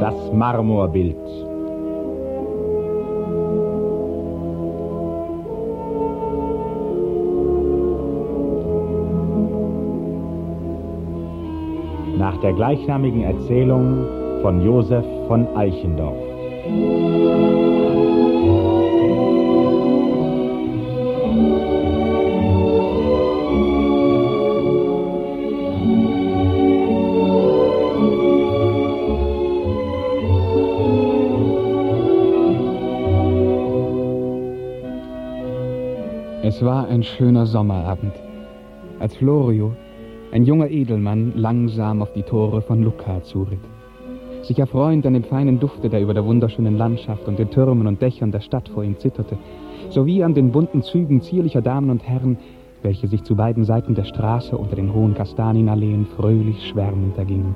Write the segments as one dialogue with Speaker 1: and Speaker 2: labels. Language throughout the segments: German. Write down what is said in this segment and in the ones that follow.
Speaker 1: Das Marmorbild. Nach der gleichnamigen Erzählung von Josef von Eichendorff.
Speaker 2: Es war ein schöner Sommerabend, als Florio, ein junger Edelmann, langsam auf die Tore von Lucca zuritt. Sich erfreuend an dem feinen Dufte, der über der wunderschönen Landschaft und den Türmen und Dächern der Stadt vor ihm zitterte, sowie an den bunten Zügen zierlicher Damen und Herren, welche sich zu beiden Seiten der Straße unter den hohen Kastanienalleen fröhlich schwärmend ergingen.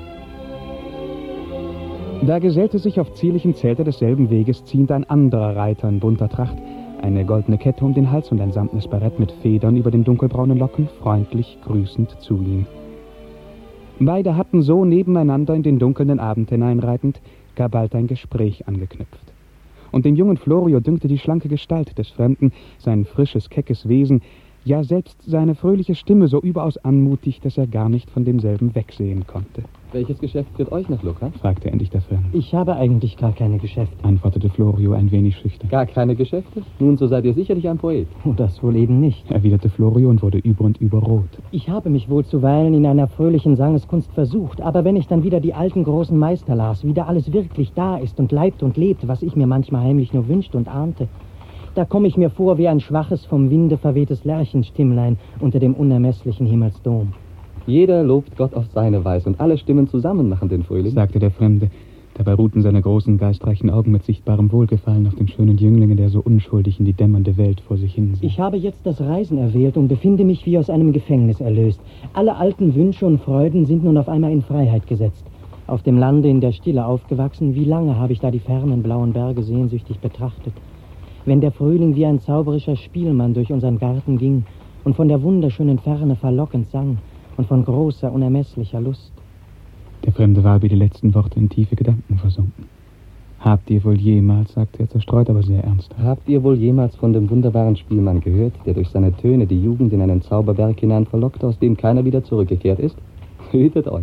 Speaker 2: Da gesellte sich auf zierlichem Zelte desselben Weges ziehend ein anderer Reiter in bunter Tracht, eine goldene Kette um den Hals und ein samtnes Barett mit Federn über den dunkelbraunen Locken, freundlich grüßend zu ihm. Beide hatten so nebeneinander in den dunkelnden Abend hineinreitend gar bald ein Gespräch angeknüpft. Und dem jungen Florio dünkte die schlanke Gestalt des Fremden, sein frisches, keckes Wesen, ja selbst seine fröhliche Stimme so überaus anmutig, dass er gar nicht von demselben wegsehen konnte.
Speaker 3: Welches Geschäft führt euch nach Lucca?
Speaker 2: Fragte endlich der Fremde.
Speaker 4: Ich habe eigentlich gar keine Geschäfte,
Speaker 2: antwortete Florio ein wenig schüchtern.
Speaker 3: Gar keine Geschäfte? Nun, so seid ihr sicherlich ein Poet.
Speaker 4: Oh, das wohl eben nicht,
Speaker 2: erwiderte Florio und wurde über und über rot.
Speaker 4: Ich habe mich wohl zuweilen in einer fröhlichen Sangeskunst versucht, aber wenn ich dann wieder die alten großen Meister las, wie da alles wirklich da ist und leibt und lebt, was ich mir manchmal heimlich nur wünschte und ahnte, da komme ich mir vor wie ein schwaches, vom Winde verwehtes Lerchenstimmlein unter dem unermesslichen Himmelsdom.
Speaker 3: Jeder lobt Gott auf seine Weise und alle Stimmen zusammen machen den Frühling,
Speaker 2: sagte der Fremde. Dabei ruhten seine großen, geistreichen Augen mit sichtbarem Wohlgefallen auf dem schönen Jünglinge, der so unschuldig in die dämmernde Welt vor sich hinsah.
Speaker 4: Ich habe jetzt das Reisen erwählt und befinde mich wie aus einem Gefängnis erlöst. Alle alten Wünsche und Freuden sind nun auf einmal in Freiheit gesetzt. Auf dem Lande in der Stille aufgewachsen, wie lange habe ich da die fernen blauen Berge sehnsüchtig betrachtet. Wenn der Frühling wie ein zauberischer Spielmann durch unseren Garten ging und von der wunderschönen Ferne verlockend sang und von großer, unermesslicher Lust.
Speaker 2: Der Fremde war über die letzten Worte in tiefe Gedanken versunken. Habt ihr wohl jemals, sagte er zerstreut, aber sehr ernsthaft,
Speaker 3: habt ihr wohl jemals von dem wunderbaren Spielmann gehört, der durch seine Töne die Jugend in einen Zauberberg hinein verlockte, aus dem keiner wieder zurückgekehrt ist? Hütet euch.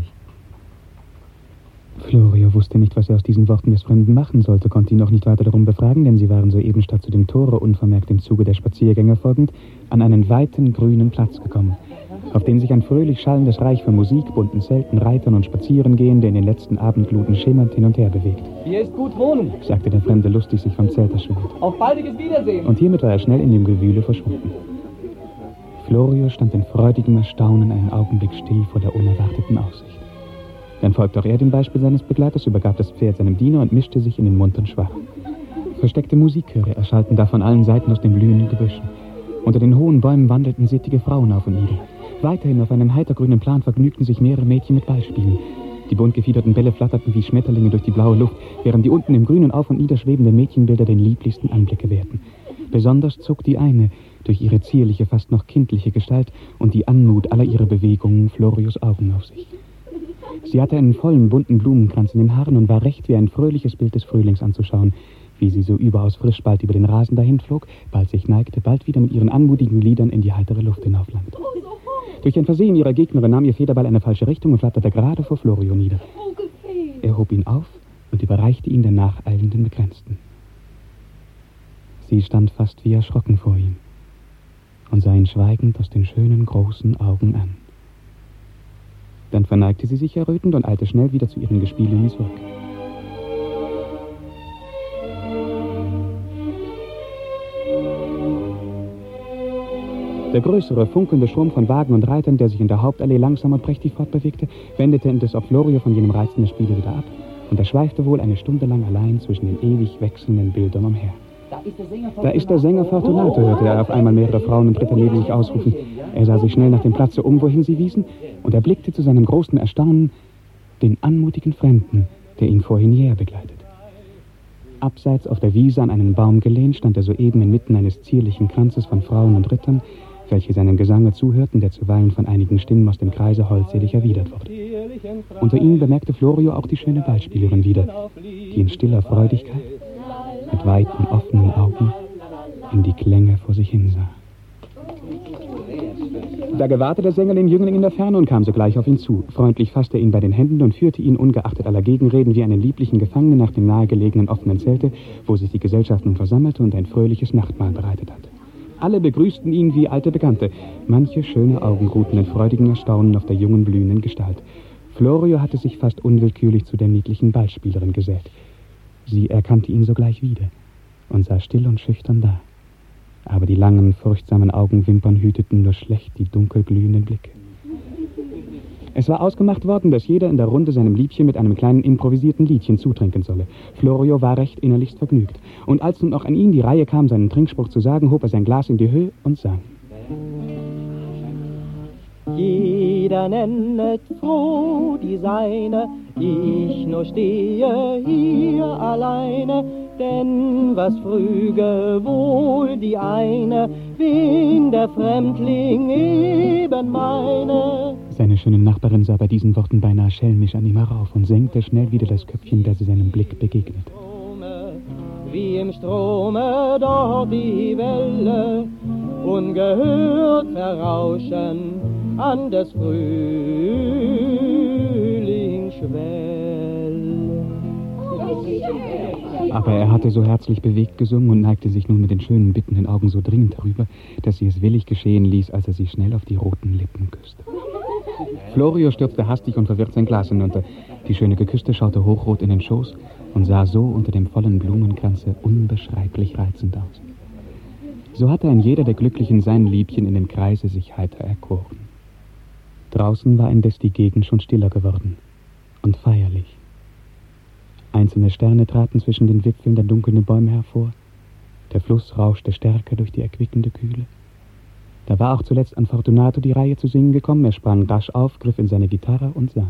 Speaker 2: Florio wusste nicht, was er aus diesen Worten des Fremden machen sollte, konnte ihn auch nicht weiter darum befragen, denn sie waren soeben statt zu dem Tore, unvermerkt dem Zuge der Spaziergänger folgend, an einen weiten, grünen Platz gekommen, auf dem sich ein fröhlich schallendes Reich von Musik, bunten Zelten, Reitern und Spazierengehende in den letzten Abendgluten schimmernd hin und her bewegt.
Speaker 3: Hier ist gut Wohnung, sagte der Fremde lustig sich vom Zelt erschwingend. Auf baldiges Wiedersehen.
Speaker 2: Und hiermit war er schnell in dem Gewühle verschwunden. Florio stand in freudigem Erstaunen einen Augenblick still vor der unerwarteten Aussicht. Dann folgte auch er dem Beispiel seines Begleiters, übergab das Pferd seinem Diener und mischte sich in den munteren Schwach. Versteckte Musikchöre erschallten da von allen Seiten aus den blühenden Gebüschen. Unter den hohen Bäumen wandelten sittige Frauen auf und nieder. Weiterhin auf einem heitergrünen Plan vergnügten sich mehrere Mädchen mit Ballspielen. Die bunt gefiederten Bälle flatterten wie Schmetterlinge durch die blaue Luft, während die unten im Grünen auf und nieder schwebenden Mädchenbilder den lieblichsten Anblick gewährten. Besonders zog die eine durch ihre zierliche, fast noch kindliche Gestalt und die Anmut aller ihrer Bewegungen Florios Augen auf sich. Sie hatte einen vollen, bunten Blumenkranz in den Haaren und war recht wie ein fröhliches Bild des Frühlings anzuschauen, wie sie so überaus frisch bald über den Rasen dahinflog, bald sich neigte, bald wieder mit ihren anmutigen Gliedern in die heitere Luft hinauflangte. Durch ein Versehen ihrer Gegnerin nahm ihr Federball eine falsche Richtung und flatterte gerade vor Florio nieder. Er hob ihn auf und überreichte ihn der nacheilenden Begrenzten. Sie stand fast wie erschrocken vor ihm und sah ihn schweigend aus den schönen, großen Augen an. Dann verneigte sie sich errötend und eilte schnell wieder zu ihren Gespielinnen zurück. Der größere, funkelnde Strom von Wagen und Reitern, der sich in der Hauptallee langsam und prächtig fortbewegte, wendete indes auf Florio von jenem reizenden Spiele wieder ab, und er schweifte wohl eine Stunde lang allein zwischen den ewig wechselnden Bildern umher. Da ist der Sänger Fortunato, hörte er auf einmal mehrere Frauen und Ritter neben sich ausrufen. Er sah sich schnell nach dem Platze um, wohin sie wiesen, und erblickte zu seinem großen Erstaunen den anmutigen Fremden, der ihn vorhin hierher begleitet. Abseits auf der Wiese an einen Baum gelehnt, stand er soeben inmitten eines zierlichen Kranzes von Frauen und Rittern, welche seinem Gesange zuhörten, der zuweilen von einigen Stimmen aus dem Kreise holdselig erwidert wurde. Unter ihnen bemerkte Florio auch die schöne Ballspielerin wieder, die in stiller Freudigkeit, mit weiten, offenen Augen, in die Klänge vor sich hinsah. Da gewahrte der Sänger den Jüngling in der Ferne und kam sogleich auf ihn zu. Freundlich fasste er ihn bei den Händen und führte ihn, ungeachtet aller Gegenreden, wie einen lieblichen Gefangenen nach dem nahegelegenen offenen Zelte, wo sich die Gesellschaft nun versammelte und ein fröhliches Nachtmahl bereitet hatte. Alle begrüßten ihn wie alte Bekannte. Manche schöne Augen ruhten in freudigem Erstaunen auf der jungen, blühenden Gestalt. Florio hatte sich fast unwillkürlich zu der niedlichen Ballspielerin gesellt. Sie erkannte ihn sogleich wieder und sah still und schüchtern da. Aber die langen, furchtsamen Augenwimpern hüteten nur schlecht die dunkelglühenden Blicke. Es war ausgemacht worden, dass jeder in der Runde seinem Liebchen mit einem kleinen improvisierten Liedchen zutrinken solle. Florio war recht innerlichst vergnügt. Und als nun auch an ihn die Reihe kam, seinen Trinkspruch zu sagen, hob er sein Glas in die Höhe und sang.
Speaker 4: Jeder nennet froh die seine, ich nur stehe hier alleine. Denn was früge wohl die eine, wen der Fremdling eben meine.
Speaker 2: Seine schöne Nachbarin sah bei diesen Worten beinahe schelmisch an ihm herauf und senkte schnell wieder das Köpfchen, da sie seinem Blick begegnete.
Speaker 4: Wie im Strome dort die Welle, ungehört verrauschen an des Frühlings Schwell.
Speaker 2: Aber er hatte so herzlich bewegt gesungen und neigte sich nun mit den schönen, bittenden Augen so dringend herüber, dass sie es willig geschehen ließ, als er sie schnell auf die roten Lippen küsste. Florio stürzte hastig und verwirrt sein Glas hinunter. Die schöne Geküsste schaute hochrot in den Schoß und sah so unter dem vollen Blumenkranze unbeschreiblich reizend aus. So hatte ein jeder der Glücklichen sein Liebchen in dem Kreise sich heiter erkoren. Draußen war indes die Gegend schon stiller geworden und feierlich. Einzelne Sterne traten zwischen den Wipfeln der dunkelnden Bäume hervor. Der Fluss rauschte stärker durch die erquickende Kühle. Da war auch zuletzt an Fortunato die Reihe zu singen gekommen. Er sprang rasch auf, griff in seine Gitarre und sang.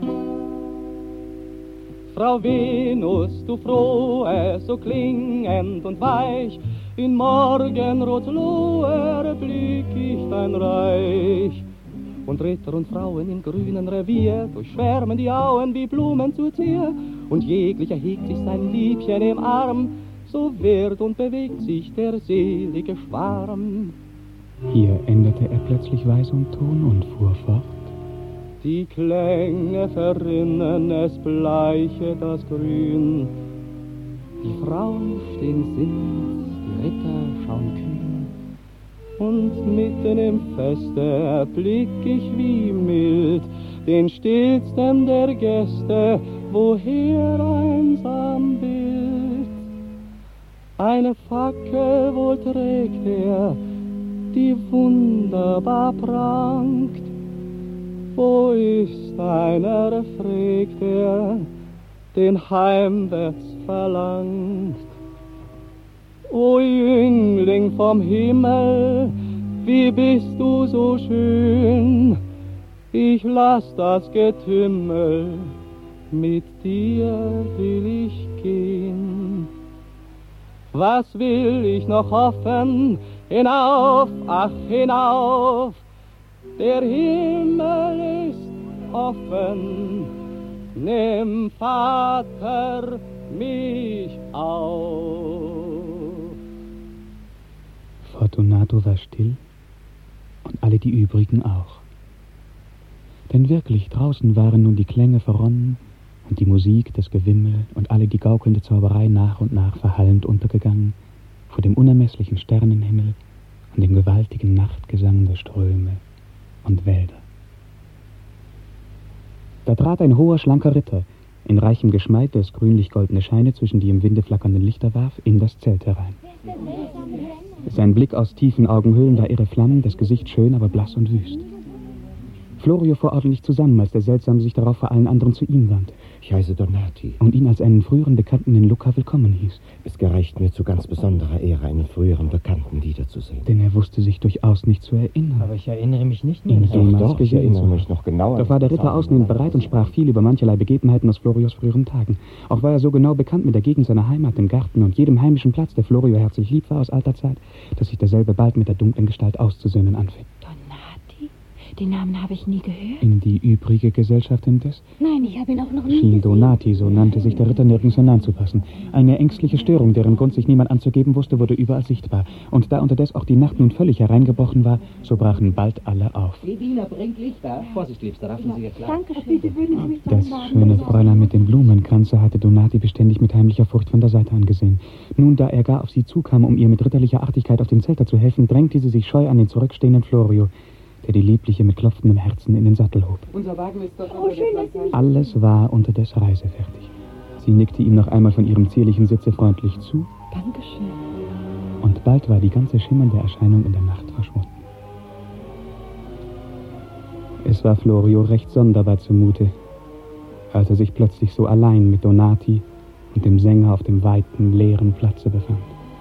Speaker 5: Frau Venus, du frohe, so klingend und weich, in Morgenrotloh erblick ich dein Reich. Und Ritter und Frauen im grünen Revier durchschwärmen die Auen wie Blumen zu Zier, und jeglicher hegt sich sein Liebchen im Arm, so wird und bewegt sich der selige Schwarm.
Speaker 2: Hier änderte er plötzlich Weise und Ton und fuhr fort.
Speaker 5: Die Klänge verrinnen, es bleiche das Grün. Die Frauen stehen singend, die Ritter schauen kühn. Und mitten im Feste erblick ich wie mild den stillsten der Gäste, woher einsam Bild. Eine Fackel wohl trägt er, die wunderbar prangt. Wo ist einer, fragt er, den heimwärts verlangt. O Jüngling vom Himmel, wie bist du so schön, ich lass das Getümmel, mit dir will ich gehen. Was will ich noch hoffen, hinauf, ach hinauf, der Himmel ist offen, nimm Vater mich auf.
Speaker 2: Fortunato war still und alle die übrigen auch. Denn wirklich, draußen waren nun die Klänge verronnen und die Musik, das Gewimmel und alle die gaukelnde Zauberei nach und nach verhallend untergegangen vor dem unermesslichen Sternenhimmel und dem gewaltigen Nachtgesang der Ströme und Wälder. Da trat ein hoher, schlanker Ritter, in reichem Geschmeid, das grünlich-goldene Scheine zwischen die im Winde flackernden Lichter warf, in das Zelt herein. Sein Blick aus tiefen Augenhöhlen war irre Flammen, das Gesicht schön, aber blass und wüst. Florio fuhr ordentlich zusammen, als der Seltsame sich darauf vor allen anderen zu ihm wandte.
Speaker 6: Ich heiße Donati.
Speaker 2: Und ihn als einen früheren Bekannten in Lucca willkommen hieß.
Speaker 6: Es gereicht mir zu ganz besonderer Ehre, einen früheren Bekannten wiederzusehen.
Speaker 2: Denn er wusste sich durchaus nicht zu erinnern.
Speaker 4: Aber ich erinnere mich nicht mehr.
Speaker 6: Doch, ich erinnere mich noch genauer.
Speaker 2: Doch war der Ritter ausnehmend bereit und sprach viel über mancherlei Begebenheiten aus Florios früheren Tagen. Auch war er so genau bekannt mit der Gegend seiner Heimat, dem Garten und jedem heimischen Platz, der Florio herzlich lieb war aus alter Zeit, dass sich derselbe bald mit der dunklen Gestalt auszusöhnen anfing.
Speaker 7: Donati, Den Namen habe ich nie gehört.
Speaker 2: In die übrige Gesellschaft indes?
Speaker 7: Nein, ich habe ihn auch noch nie
Speaker 2: Schien
Speaker 7: gesehen.
Speaker 2: Donati, so nannte sich der Ritter, nirgends hineinzupassen. Eine ängstliche Störung, deren Grund sich niemand anzugeben wusste, wurde überall sichtbar. Und da unterdes auch die Nacht nun völlig hereingebrochen war, so brachen bald alle auf.
Speaker 3: Die Diener bringt Lichter. Vorsicht, Liebster, raffen Sie jetzt klar.
Speaker 7: Dankeschön. Bitte würden Sie mich
Speaker 2: Das schöne Fräulein mit dem Blumenkranze hatte Donati beständig mit heimlicher Furcht von der Seite angesehen. Nun, da er gar auf sie zukam, um ihr mit ritterlicher Artigkeit auf dem Zelter zu helfen, drängte sie sich scheu an den zurückstehenden Florio, der die Liebliche mit klopfendem Herzen in den Sattel hob.
Speaker 3: Unser Wagen ist doch
Speaker 7: schön, dass Sie mich...
Speaker 2: Alles war unterdes reisefertig. Sie nickte ihm noch einmal von ihrem zierlichen Sitze freundlich zu.
Speaker 7: Dankeschön.
Speaker 2: Und bald war die ganze schimmernde Erscheinung in der Nacht verschwunden. Es war Florio recht sonderbar zumute, als er sich plötzlich so allein mit Donati und dem Sänger auf dem weiten, leeren Platze befand.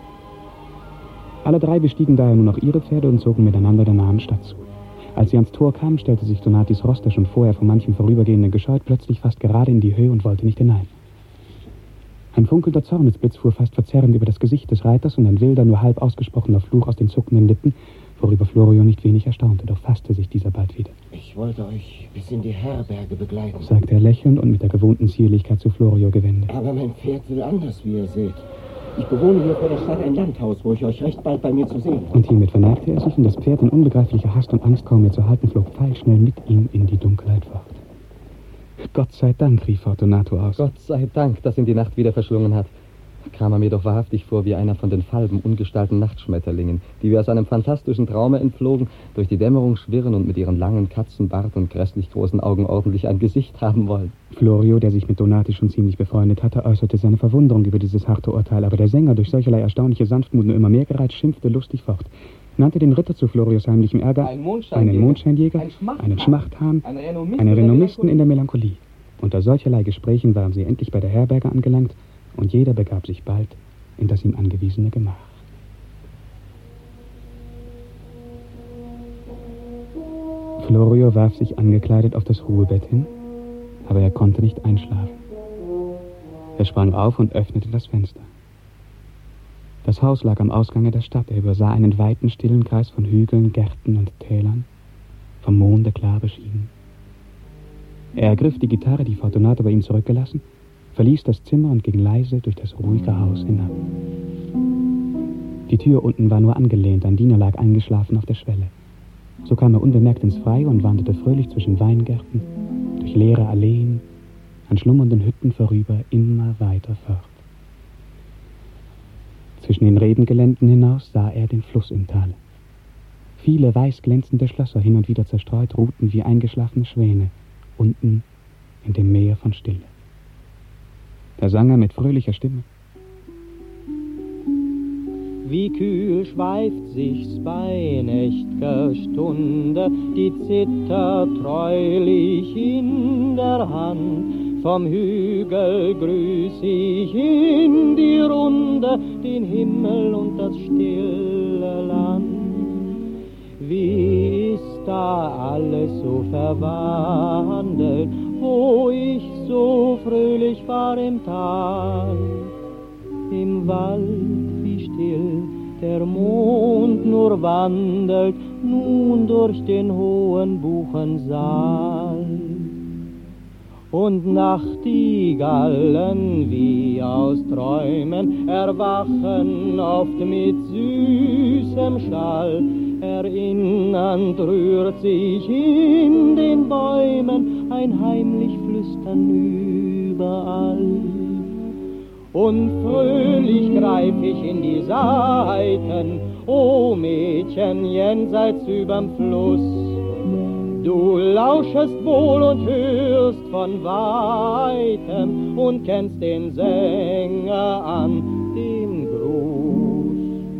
Speaker 2: Alle drei bestiegen daher nur noch ihre Pferde und zogen miteinander der nahen Stadt zu. Als sie ans Tor kamen, stellte sich Donatis Ross, der schon vorher von manchem Vorübergehenden gescheut, plötzlich fast gerade in die Höhe und wollte nicht hinein. Ein funkelnder Zornesblitz fuhr fast verzerrend über das Gesicht des Reiters und ein wilder, nur halb ausgesprochener Fluch aus den zuckenden Lippen, worüber Florio nicht wenig erstaunte, doch fasste sich dieser bald wieder.
Speaker 6: Ich wollte euch bis in die Herberge begleiten.
Speaker 2: Sagte er lächelnd und mit der gewohnten Zierlichkeit zu Florio gewendet.
Speaker 6: Aber mein Pferd will anders, wie ihr seht. Ich bewohne hier vor der Stadt ein Landhaus, wo ich euch recht bald bei mir zu sehen.
Speaker 2: Und hiermit verneigte er sich und das Pferd in unbegreiflicher Hast und Angst kaum mehr zu halten, flog pfeilschnell mit ihm in die Dunkelheit fort. Gott sei Dank, rief Fortunato aus.
Speaker 3: Gott sei Dank, dass ihn die Nacht wieder verschlungen hat. Kam er mir doch wahrhaftig vor wie einer von den falben, ungestalten Nachtschmetterlingen, die wir aus einem fantastischen Traume entflogen, durch die Dämmerung schwirren und mit ihren langen Katzenbart und grässlich großen Augen ordentlich ein Gesicht haben wollen.
Speaker 2: Florio, der sich mit Donati schon ziemlich befreundet hatte, äußerte seine Verwunderung über dieses harte Urteil, aber der Sänger, durch solcherlei erstaunliche Sanftmut nur immer mehr gereizt, schimpfte lustig fort, nannte den Ritter zu Florios heimlichem Ärger einen Mondscheinjäger, einen Schmachthahn, einen Renommisten in der Melancholie. Unter solcherlei Gesprächen waren sie endlich bei der Herberge angelangt, und jeder begab sich bald in das ihm angewiesene Gemach. Florio warf sich angekleidet auf das Ruhebett hin, aber er konnte nicht einschlafen. Er sprang auf und öffnete das Fenster. Das Haus lag am Ausgange der Stadt. Er übersah einen weiten, stillen Kreis von Hügeln, Gärten und Tälern, vom Monde klar beschienen. Er ergriff die Gitarre, die Fortunato bei ihm zurückgelassen, verließ das Zimmer und ging leise durch das ruhige Haus hinab. Die Tür unten war nur angelehnt, ein Diener lag eingeschlafen auf der Schwelle. So kam er unbemerkt ins Freie und wanderte fröhlich zwischen Weingärten, durch leere Alleen, an schlummernden Hütten vorüber, immer weiter fort. Zwischen den Rebengeländen hinaus sah er den Fluss im Tale. Viele weiß glänzende Schlösser, hin und wieder zerstreut, ruhten wie eingeschlafene Schwäne, unten in dem Meer von Stille. Da sang er mit fröhlicher Stimme.
Speaker 5: Wie kühl schweift sich's bei nächt'ger Stunde, die Zither treulich in der Hand. Vom Hügel grüß ich in die Runde, den Himmel und das stille Land. Wie ist da alles so verwandelt, wo ich so fröhlich war im Tal, im Wald, wie still der Mond nur wandelt, nun durch den hohen Buchensaal. Und Nachtigallen wie aus Träumen erwachen oft mit süßem Schall, erinnernd rührt sich in den Bäumen ein heimlich Flüstern überall. Und fröhlich greif ich in die Saiten, o Mädchen jenseits überm Fluss. Du lauschest wohl und hörst von Weitem und kennst den Sänger an dem Gruß.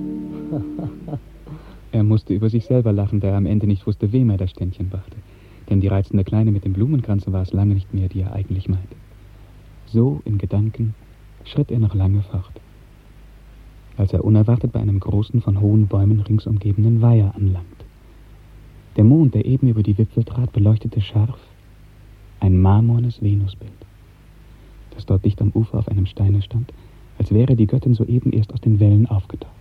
Speaker 2: Er musste über sich selber lachen, da er am Ende nicht wusste, wem er das Ständchen brachte. Denn die reizende Kleine mit dem Blumenkranze war es lange nicht mehr, die er eigentlich meinte. So in Gedanken schritt er noch lange fort, als er unerwartet bei einem großen, von hohen Bäumen rings umgebenen Weiher anlangt. Der Mond, der eben über die Wipfel trat, beleuchtete scharf ein marmornes Venusbild, das dort dicht am Ufer auf einem Steine stand, als wäre die Göttin soeben erst aus den Wellen aufgetaucht.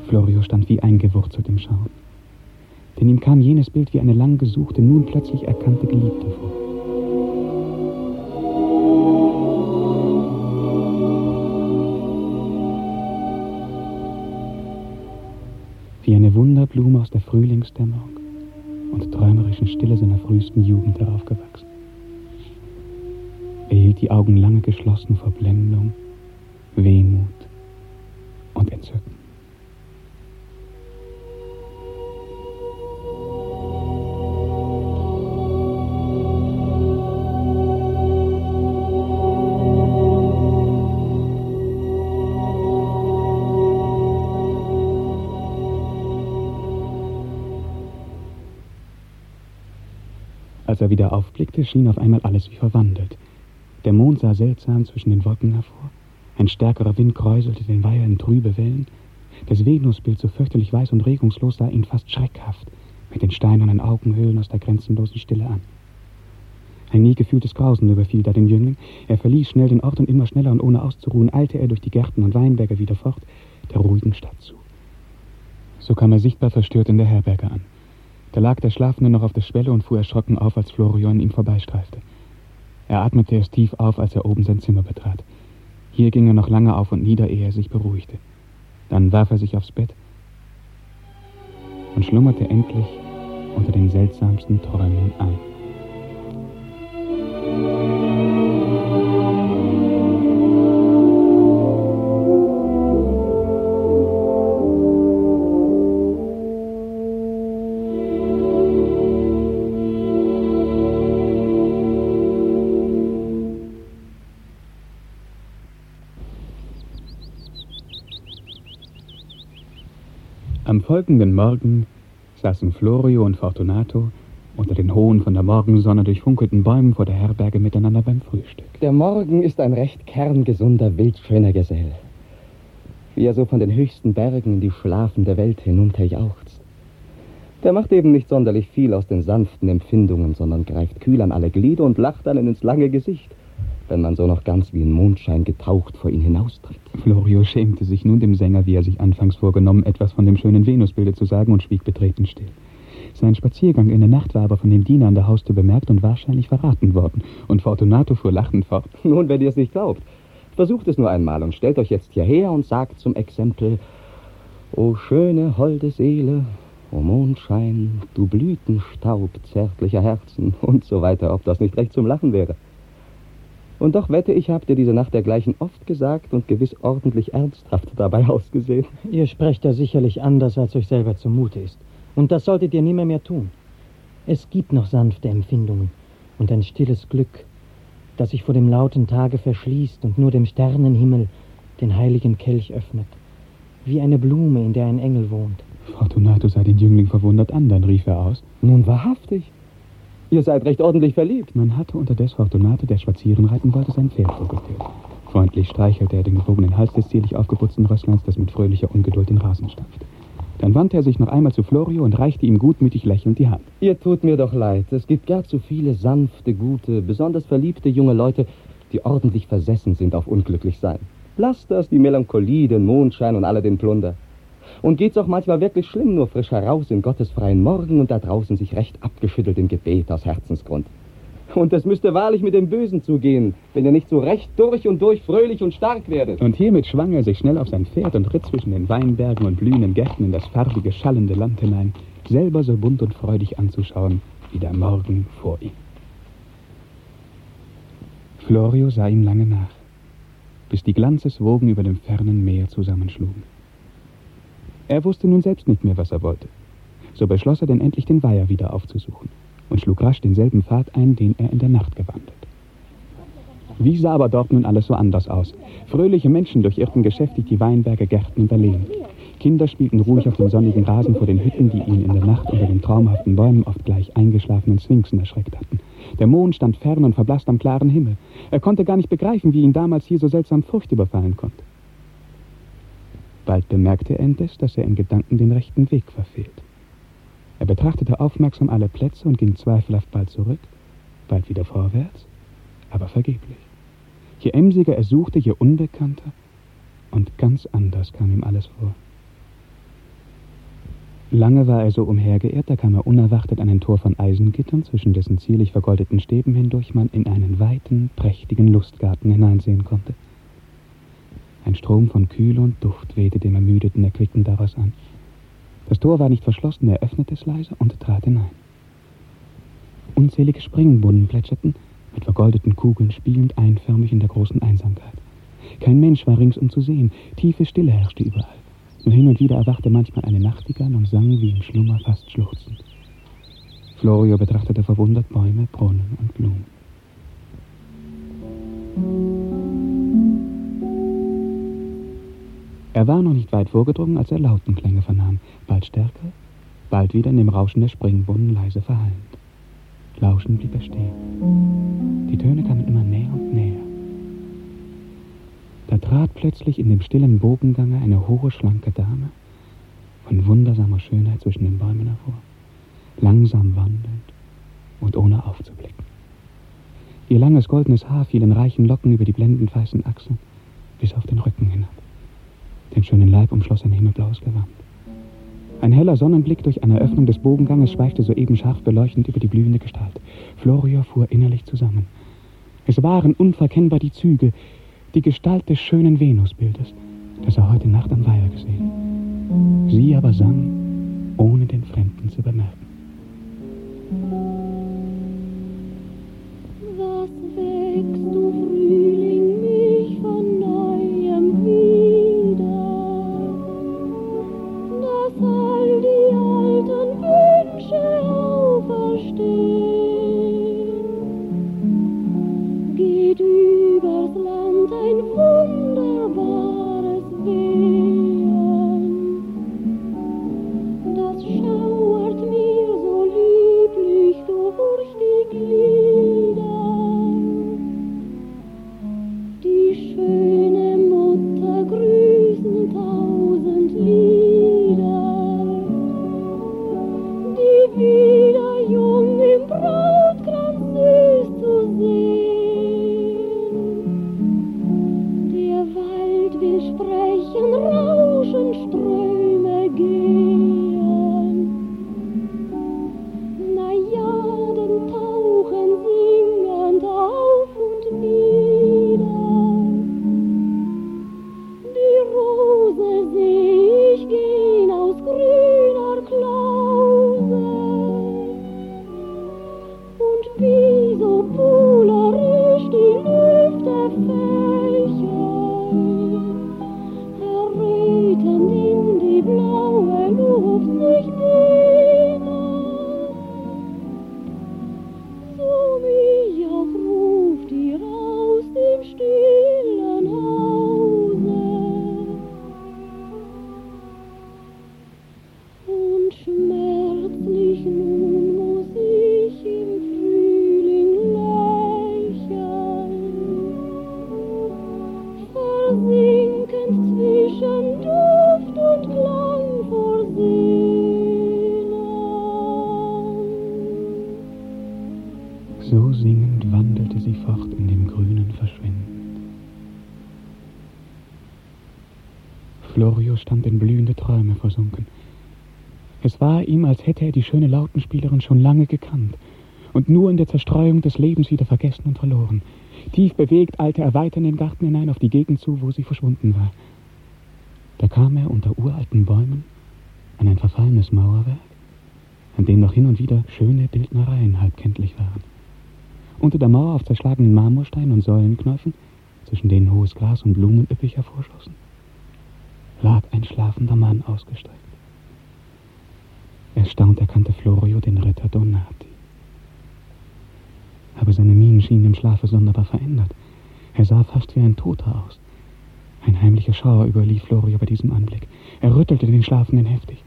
Speaker 2: Florio stand wie eingewurzelt im Schauen. Denn ihm kam jenes Bild wie eine lang gesuchte, nun plötzlich erkannte Geliebte vor. Wie eine Wunderblume aus der Frühlingsdämmerung und träumerischen Stille seiner frühesten Jugend heraufgewachsen. Er hielt die Augen lange geschlossen vor Blendung, Wehmut und Entzücken. Als er wieder aufblickte, schien auf einmal alles wie verwandelt. Der Mond sah seltsam zwischen den Wolken hervor. Ein stärkerer Wind kräuselte den Weiher in trübe Wellen. Das Venusbild, so fürchterlich weiß und regungslos, sah ihn fast schreckhaft mit den steinernen Augenhöhlen aus der grenzenlosen Stille an. Ein nie gefühltes Grausen überfiel da den Jüngling. Er verließ schnell den Ort und immer schneller und ohne auszuruhen eilte er durch die Gärten und Weinberge wieder fort, der ruhigen Stadt zu. So kam er sichtbar verstört in der Herberge an. Da lag der Schlafende noch auf der Schwelle und fuhr erschrocken auf, als Florio an ihm vorbeistreifte. Er atmete erst tief auf, als er oben sein Zimmer betrat. Hier ging er noch lange auf und nieder, ehe er sich beruhigte. Dann warf er sich aufs Bett und schlummerte endlich unter den seltsamsten Träumen ein. Am folgenden Morgen saßen Florio und Fortunato unter den hohen, von der Morgensonne durchfunkelten Bäumen vor der Herberge miteinander beim Frühstück.
Speaker 3: Der Morgen ist ein recht kerngesunder, wildschöner Gesell, wie er so von den höchsten Bergen in die schlafende Welt hinunterjauchzt. Der macht eben nicht sonderlich viel aus den sanften Empfindungen, sondern greift kühl an alle Glieder und lacht einen ins lange Gesicht, wenn man so noch ganz wie in Mondschein getaucht vor ihn hinaustritt.
Speaker 2: Florio schämte sich nun dem Sänger, wie er sich anfangs vorgenommen, etwas von dem schönen Venusbilde zu sagen, und schwieg betreten still. Sein Spaziergang in der Nacht war aber von dem Diener an der Haustür bemerkt und wahrscheinlich verraten worden. Und Fortunato fuhr lachend fort.
Speaker 3: Nun, wenn ihr es nicht glaubt, versucht es nur einmal und stellt euch jetzt hierher und sagt zum Exempel: O schöne, holde Seele, o Mondschein, du Blütenstaub zärtlicher Herzen und so weiter, ob das nicht recht zum Lachen wäre. Und doch wette ich, habt ihr diese Nacht dergleichen oft gesagt und gewiss ordentlich ernsthaft dabei ausgesehen.
Speaker 4: Ihr sprecht da sicherlich anders, als euch selber zumute ist. Und das solltet ihr nimmer mehr tun. Es gibt noch sanfte Empfindungen und ein stilles Glück, das sich vor dem lauten Tage verschließt und nur dem Sternenhimmel den heiligen Kelch öffnet. Wie eine Blume, in der ein Engel wohnt.
Speaker 2: Fortunato sah den Jüngling verwundert an, dann rief er aus:
Speaker 3: Nun wahrhaftig, ihr seid recht ordentlich verliebt.
Speaker 2: Man hatte unterdes Fortunato, der spazieren reiten wollte, sein Pferd vorgeführt. Freundlich streichelte er den gebogenen Hals des zierlich aufgeputzten Rössleins, das mit fröhlicher Ungeduld den Rasen stampfte. Dann wandte er sich noch einmal zu Florio und reichte ihm gutmütig lächelnd die Hand.
Speaker 3: Ihr tut mir doch leid. Es gibt gar zu viele sanfte, gute, besonders verliebte junge Leute, die ordentlich versessen sind auf unglücklich sein. Lasst das, die Melancholie, den Mondschein und alle den Plunder. Und geht's auch manchmal wirklich schlimm, nur frisch heraus in Gottes freien Morgen und da draußen sich recht abgeschüttelt im Gebet aus Herzensgrund. Und es müsste wahrlich mit dem Bösen zugehen, wenn ihr nicht so recht durch und durch fröhlich und stark werdet.
Speaker 2: Und hiermit schwang er sich schnell auf sein Pferd und ritt zwischen den Weinbergen und blühenden Gärten in das farbige, schallende Land hinein, selber so bunt und freudig anzuschauen wie der Morgen vor ihm. Florio sah ihm lange nach, bis die Glanzeswogen über dem fernen Meer zusammenschlugen. Er wusste nun selbst nicht mehr, was er wollte. So beschloss er denn endlich, den Weiher wieder aufzusuchen und schlug rasch denselben Pfad ein, den er in der Nacht gewandelt. Wie sah aber dort nun alles so anders aus? Fröhliche Menschen durchirrten geschäftig die Weinberge, Gärten und Alleen. Kinder spielten ruhig auf dem sonnigen Rasen vor den Hütten, die ihn in der Nacht unter den traumhaften Bäumen oft gleich eingeschlafenen Sphinxen erschreckt hatten. Der Mond stand fern und verblasst am klaren Himmel. Er konnte gar nicht begreifen, wie ihn damals hier so seltsam Furcht überfallen konnte. Bald bemerkte er indes, dass er in Gedanken den rechten Weg verfehlt. Er betrachtete aufmerksam alle Plätze und ging zweifelhaft bald zurück, bald wieder vorwärts, aber vergeblich. Je emsiger er suchte, je unbekannter und ganz anders kam ihm alles vor. Lange war er so umhergeirrt, da kam er unerwartet an ein Tor von Eisengittern, zwischen dessen zierlich vergoldeten Stäben hindurch man in einen weiten, prächtigen Lustgarten hineinsehen konnte. Ein Strom von Kühle und Duft wehte dem ermüdeten, erquickten daraus an. Das Tor war nicht verschlossen, er öffnete es leise und trat hinein. Unzählige Springbrunnen plätscherten, mit vergoldeten Kugeln spielend einförmig in der großen Einsamkeit. Kein Mensch war ringsum zu sehen, tiefe Stille herrschte überall. Nur hin und wieder erwachte manchmal eine Nachtigall und sang wie im Schlummer fast schluchzend. Florio betrachtete verwundert Bäume, Brunnen und Blumen. Er war noch nicht weit vorgedrungen, als er Lautenklänge vernahm, bald stärker, bald wieder in dem Rauschen der Springbrunnen leise verhallend. Lauschend blieb er stehen. Die Töne kamen immer näher und näher. Da trat plötzlich in dem stillen Bogengange eine hohe, schlanke Dame von wundersamer Schönheit zwischen den Bäumen hervor, langsam wandelnd und ohne aufzublicken. Ihr langes goldenes Haar fiel in reichen Locken über die blendend weißen Achseln bis auf den Rücken hinab. Den schönen Leib umschloss ein himmelblaues Gewand. Ein heller Sonnenblick durch eine Öffnung des Bogenganges schweifte soeben scharf beleuchtend über die blühende Gestalt. Florio fuhr innerlich zusammen. Es waren unverkennbar die Züge, die Gestalt des schönen Venusbildes, das er heute Nacht am Weiher gesehen. Sie aber sang, ohne den Fremden zu bemerken.
Speaker 8: Was wächst du, Frühling, mich von neuem wieder, dass all die alten Wünsche auferstehen. Geht übers Land ein wunderbares Wehen, das schauert mir so lieblich durch die Glieder. Die schöne Mutter grüßen 1000 Lieder, die wieder jung im Brautkranz süß zu sehen. Der Wald will sprechen, rauschen, Ströme gehen. Na ja, dann tauchen singend auf und nieder. Die Rose seh ich gehen aus grüner Klause, und wie so buhlerisch die Lüfte fächern, errötend in die blaue Luft sich dehnen. So mich auch ruft ihr aus dem stillen Hause. Und schmerzlich nun muss ich im Frühling lächeln, versinkend zwischen Duft und Klang vor Sehnen.
Speaker 2: So singend wandelte sie fort in dem grünen Verschwinden. Florio stand in blühende Träume versunken. Es war ihm, als hätte er die schöne Lautenspielerin schon lange gekannt und nur in der Zerstreuung des Lebens wieder vergessen und verloren. Tief bewegt eilte er weiter in den Garten hinein auf die Gegend zu, wo sie verschwunden war. Da kam er unter uralten Bäumen an ein verfallenes Mauerwerk, an dem noch hin und wieder schöne Bildnereien halb kenntlich waren. Unter der Mauer auf zerschlagenen Marmorsteinen und Säulenknäufen, zwischen denen hohes Gras und Blumen üppig hervorschossen, lag ein schlafender Mann ausgestreckt. Erstaunt erkannte Florio den Ritter Donati. Aber seine Mienen schienen im Schlafe sonderbar verändert. Er sah fast wie ein Toter aus. Ein heimlicher Schauer überlief Florio bei diesem Anblick. Er rüttelte den Schlafenden heftig.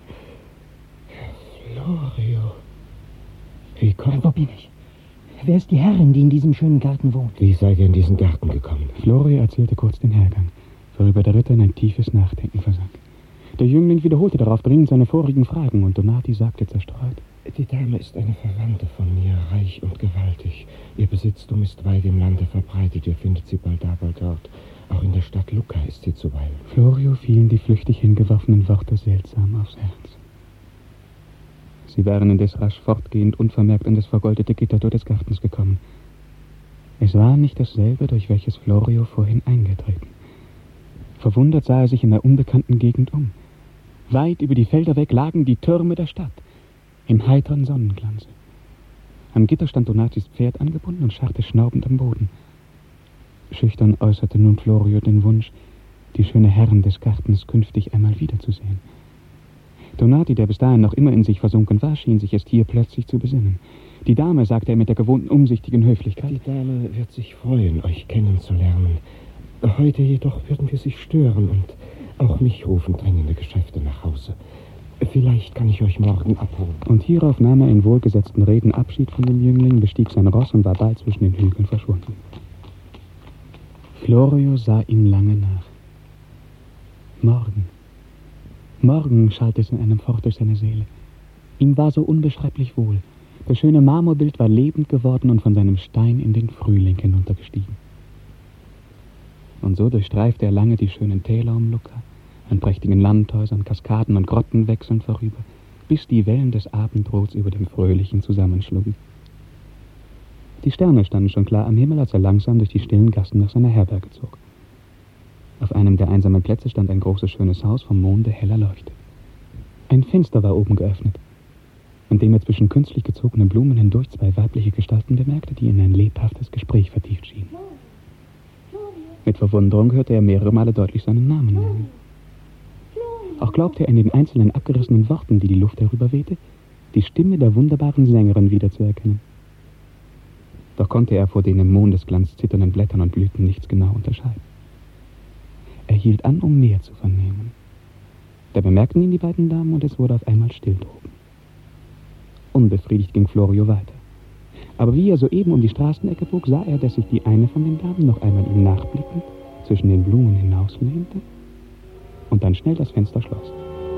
Speaker 6: Florio, wie kommt...
Speaker 4: Wo bin ich? Wer ist die Herrin, die in diesem schönen Garten wohnt?
Speaker 6: Wie seid ihr in diesen Garten gekommen?
Speaker 2: Florio erzählte kurz den Hergang, worüber der Ritter in ein tiefes Nachdenken versank. Der Jüngling wiederholte darauf dringend seine vorigen Fragen und Donati sagte zerstreut:
Speaker 6: Die Dame ist eine Verwandte von mir, reich und gewaltig. Ihr Besitztum ist weit im Lande verbreitet. Ihr findet sie bald da, bald dort. Auch in der Stadt Lucca ist sie zuweilen.
Speaker 2: Florio fielen die flüchtig hingeworfenen Worte seltsam aufs Herz. Sie waren indes rasch fortgehend unvermerkt an das vergoldete Gittertor des Gartens gekommen. Es war nicht dasselbe, durch welches Florio vorhin eingetreten. Verwundert sah er sich in der unbekannten Gegend um. Weit über die Felder weg lagen die Türme der Stadt, im heiteren Sonnenglanze. Am Gitter stand Donatis Pferd angebunden und scharrte schnaubend am Boden. Schüchtern äußerte nun Florio den Wunsch, die schöne Herrin des Gartens künftig einmal wiederzusehen. Donati, der bis dahin noch immer in sich versunken war, schien sich erst hier plötzlich zu besinnen. Die Dame, sagte er mit der gewohnten umsichtigen Höflichkeit.
Speaker 6: Die Dame wird sich freuen, euch kennenzulernen. Heute jedoch würden wir sie stören und auch mich rufen dringende Geschäfte nach Hause. Vielleicht kann ich euch morgen abholen.
Speaker 2: Und hierauf nahm er in wohlgesetzten Reden Abschied von dem Jüngling, bestieg sein Ross und war bald zwischen den Hügeln verschwunden. Florio sah ihm lange nach. Morgen schallte es in einem fort durch seine Seele. Ihm war so unbeschreiblich wohl. Das schöne Marmorbild war lebend geworden und von seinem Stein in den Frühling hinuntergestiegen. Und so durchstreifte er lange die schönen Täler um Lucca, an prächtigen Landhäusern, Kaskaden und Grotten wechselnd vorüber, bis die Wellen des Abendrots über dem Fröhlichen zusammenschlugen. Die Sterne standen schon klar am Himmel, als er langsam durch die stillen Gassen nach seiner Herberge zog. Auf einem der einsamen Plätze stand ein großes, schönes Haus, vom Monde hell erleuchtet. Ein Fenster war oben geöffnet, an dem er zwischen künstlich gezogenen Blumen hindurch zwei weibliche Gestalten bemerkte, die in ein lebhaftes Gespräch vertieft schienen. Mit Verwunderung hörte er mehrere Male deutlich seinen Namen nennen. Auch glaubte er in den einzelnen abgerissenen Worten, die die Luft herüberwehte, die Stimme der wunderbaren Sängerin wiederzuerkennen. Doch konnte er vor den im Mondesglanz zitternden Blättern und Blüten nichts genau unterscheiden. Er hielt an, um mehr zu vernehmen. Da bemerkten ihn die beiden Damen und es wurde auf einmal still droben. Unbefriedigt ging Florio weiter. Aber wie er soeben um die Straßenecke bog, sah er, dass sich die eine von den Damen noch einmal ihm nachblickend zwischen den Blumen hinauslehnte und dann schnell das Fenster schloss.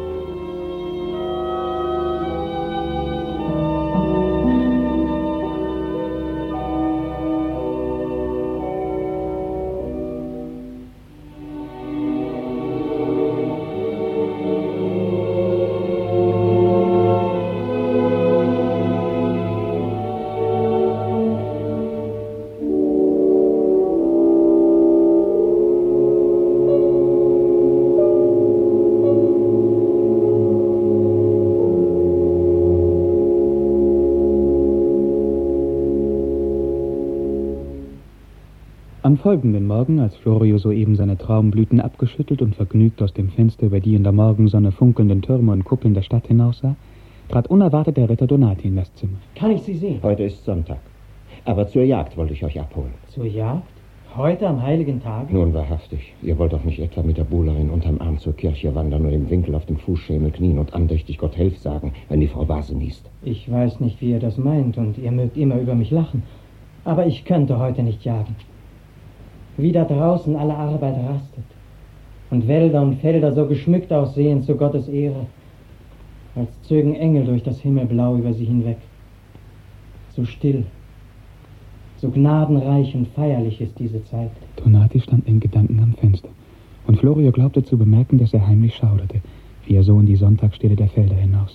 Speaker 2: Am folgenden Morgen, als Florio soeben seine Traumblüten abgeschüttelt und vergnügt aus dem Fenster über die in der Morgensonne funkelnden Türme und Kuppeln der Stadt hinaussah, trat unerwartet der Ritter Donati in das Zimmer.
Speaker 4: Kann ich Sie sehen?
Speaker 6: Heute ist Sonntag. Aber zur Jagd wollte ich euch abholen.
Speaker 4: Zur Jagd? Heute am heiligen Tag?
Speaker 6: Nun wahrhaftig, ihr wollt doch nicht etwa mit der Buhlerin unterm Arm zur Kirche wandern und im Winkel auf dem Fußschemel knien und andächtig Gott helf sagen, wenn die Frau Vase niest.
Speaker 4: Ich weiß nicht, wie ihr das meint und ihr mögt immer über mich lachen. Aber ich könnte heute nicht jagen. Wie da draußen alle Arbeit rastet und Wälder und Felder so geschmückt aussehen zu Gottes Ehre, als zögen Engel durch das Himmelblau über sie hinweg. So still, so gnadenreich und feierlich ist diese Zeit.
Speaker 2: Donati stand in Gedanken am Fenster und Florio glaubte zu bemerken, dass er heimlich schauderte, wie er so in die Sonntagsstille der Felder hinaussah.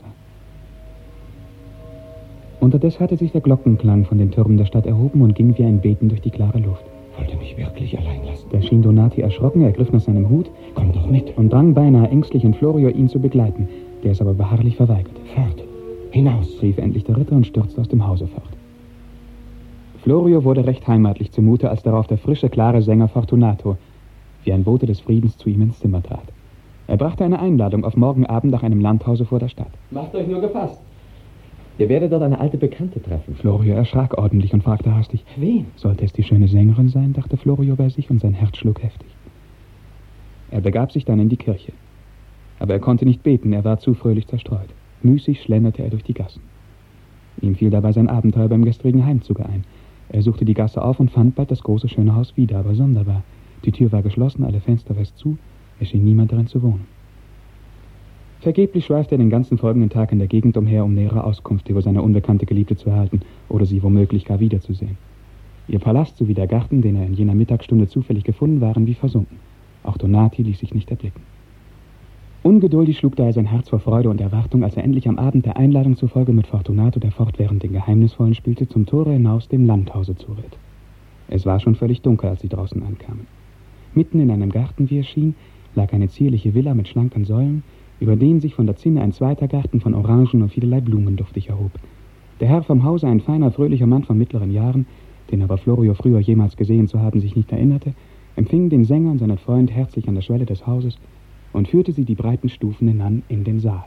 Speaker 2: Unterdes hatte sich der Glockenklang von den Türmen der Stadt erhoben und ging wie ein Beten durch die klare Luft.
Speaker 6: Wollt ihr mich wirklich allein lassen?
Speaker 2: Da schien Donati erschrocken, er griff nach seinem Hut,
Speaker 6: Komm doch mit.
Speaker 2: und drang beinahe ängstlich in Florio, ihn zu begleiten, der es aber beharrlich verweigerte.
Speaker 6: Fort, hinaus,
Speaker 2: Rief endlich der Ritter und stürzte aus dem Hause fort. Florio wurde recht heimatlich zumute, als darauf der frische, klare Sänger Fortunato, wie ein Bote des Friedens, zu ihm ins Zimmer trat. Er brachte eine Einladung auf morgen Abend nach einem Landhause vor der Stadt.
Speaker 3: Macht euch nur gefasst. Ihr werdet dort eine alte Bekannte treffen.
Speaker 2: Florio erschrak ordentlich und fragte hastig.
Speaker 4: Wen?
Speaker 2: Sollte es die schöne Sängerin sein, dachte Florio bei sich und sein Herz schlug heftig. Er begab sich dann in die Kirche. Aber er konnte nicht beten, er war zu fröhlich zerstreut. Müßig schlenderte er durch die Gassen. Ihm fiel dabei sein Abenteuer beim gestrigen Heimzuge ein. Er suchte die Gasse auf und fand bald das große schöne Haus wieder, aber sonderbar. Die Tür war geschlossen, alle Fenster fest zu, es schien niemand darin zu wohnen. Vergeblich schweifte er den ganzen folgenden Tag in der Gegend umher, um nähere Auskunft über seine unbekannte Geliebte zu erhalten oder sie womöglich gar wiederzusehen. Ihr Palast sowie der Garten, den er in jener Mittagsstunde zufällig gefunden, waren wie versunken. Auch Donati ließ sich nicht erblicken. Ungeduldig schlug daher sein Herz vor Freude und Erwartung, als er endlich am Abend der Einladung zufolge mit Fortunato, der fortwährend den Geheimnisvollen spielte, zum Tore hinaus dem Landhause zuritt. Es war schon völlig dunkel, als sie draußen ankamen. Mitten in einem Garten, wie es schien, lag eine zierliche Villa mit schlanken Säulen, über denen sich von der Zinne ein zweiter Garten von Orangen und vielerlei Blumen duftig erhob. Der Herr vom Hause, ein feiner, fröhlicher Mann von mittleren Jahren, den aber Florio früher jemals gesehen zu haben sich nicht erinnerte, empfing den Sänger und seinen Freund herzlich an der Schwelle des Hauses und führte sie die breiten Stufen hinan in den Saal.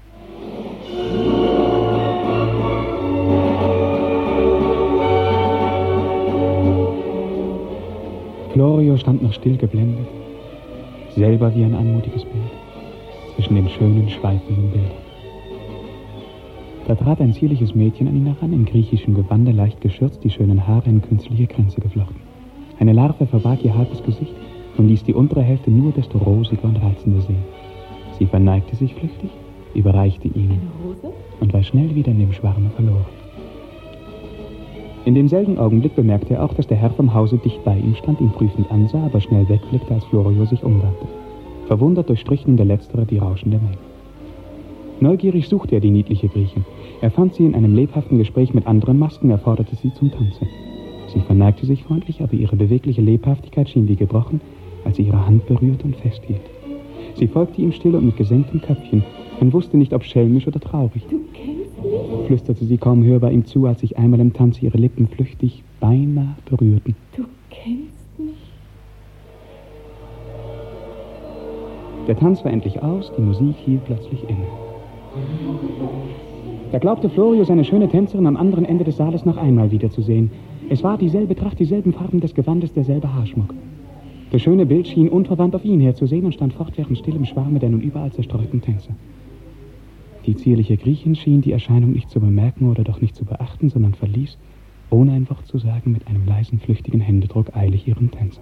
Speaker 2: Florio stand noch still geblendet, selber wie ein anmutiges Bild, zwischen den schönen, schweifenden Bildern. Da trat ein zierliches Mädchen an ihn heran, in griechischem Gewande, leicht geschürzt, die schönen Haare in künstliche Kränze geflochten. Eine Larve verbarg ihr halbes Gesicht und ließ die untere Hälfte nur desto rosiger und reizender sehen. Sie verneigte sich flüchtig, überreichte ihn und war schnell wieder in dem Schwarme verloren. In demselben Augenblick bemerkte er auch, dass der Herr vom Hause dicht bei ihm stand, ihn prüfend ansah, aber schnell wegblickte, als Florio sich umwandte. Verwundert durchstrich nun der Letztere die rauschende Menge. Neugierig suchte er die niedliche Griechin. Er fand sie in einem lebhaften Gespräch mit anderen Masken, er forderte sie zum Tanze. Sie verneigte sich freundlich, aber ihre bewegliche Lebhaftigkeit schien wie gebrochen, als sie ihre Hand berührte und festhielt. Sie folgte ihm still und mit gesenktem Köpfchen. Man wusste nicht, ob schelmisch oder traurig.
Speaker 8: Du kennst mich?
Speaker 2: Flüsterte sie kaum hörbar ihm zu, als sich einmal im Tanze ihre Lippen flüchtig, beinahe berührten.
Speaker 8: Du kennst mich?
Speaker 2: Der Tanz war endlich aus, die Musik hielt plötzlich inne. Da glaubte Florio, seine schöne Tänzerin am anderen Ende des Saales noch einmal wiederzusehen. Es war dieselbe Tracht, dieselben Farben des Gewandes, derselbe Haarschmuck. Das schöne Bild schien unverwandt auf ihn herzusehen und stand fortwährend still im Schwarme der nun überall zerstreuten Tänzer. Die zierliche Griechin schien die Erscheinung nicht zu bemerken oder doch nicht zu beachten, sondern verließ, ohne ein Wort zu sagen, mit einem leisen, flüchtigen Händedruck eilig ihren Tänzer.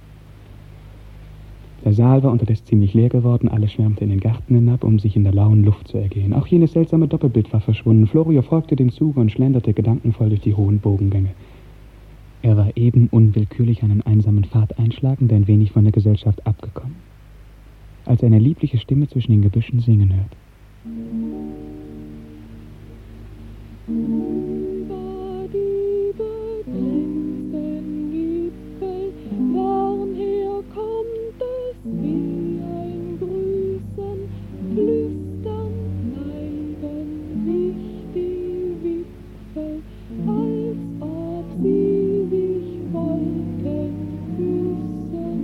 Speaker 2: Der Saal war unterdessen ziemlich leer geworden, alle schwärmten in den Garten hinab, um sich in der lauen Luft zu ergehen. Auch jenes seltsame Doppelbild war verschwunden. Florio folgte dem Zuge und schlenderte gedankenvoll durch die hohen Bogengänge. Er war eben unwillkürlich einen einsamen Pfad einschlagend, ein wenig von der Gesellschaft abgekommen, als er eine liebliche Stimme zwischen den Gebüschen singen hörte.
Speaker 8: Über die beglänzten Gipfel, fernher kommt es wie ein Grüßen, flüstern neigen sich die Wipfel, als ob sie sich wollten küssen.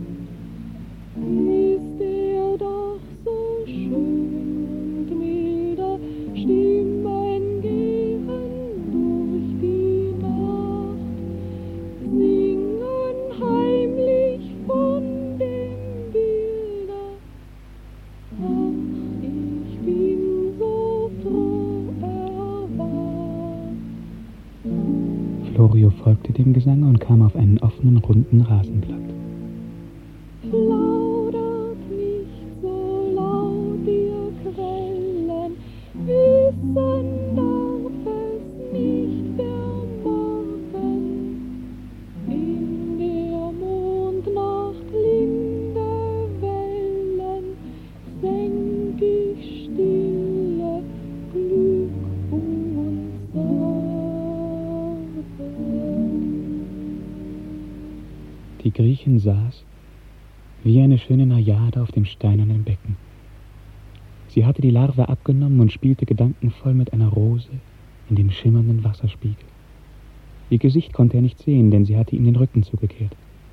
Speaker 8: Ist er doch so schön und milde, Stimmen gehen durch die Nacht, singen heimlich von dem Bilde. Ach, ich bin so froh, er war.
Speaker 2: Florio folgte dem Gesange und kam auf einen offenen, runden Rasenblatt.
Speaker 8: Plaudert nicht so laut, ihr Quellen, wissen darf es nicht der Morgen. In der Mondnacht linde Wellen senk ich stille Glück und Sorgen.
Speaker 2: Die Griechin saß wie eine schöne Najade auf dem steinernen Becken. Sie hatte die Larve abgenommen und spielte gedankenvoll mit einer Rose in dem schimmernden Wasserspiegel. Ihr Gesicht konnte er nicht sehen, denn sie hatte ihm den Rücken zugekehrt.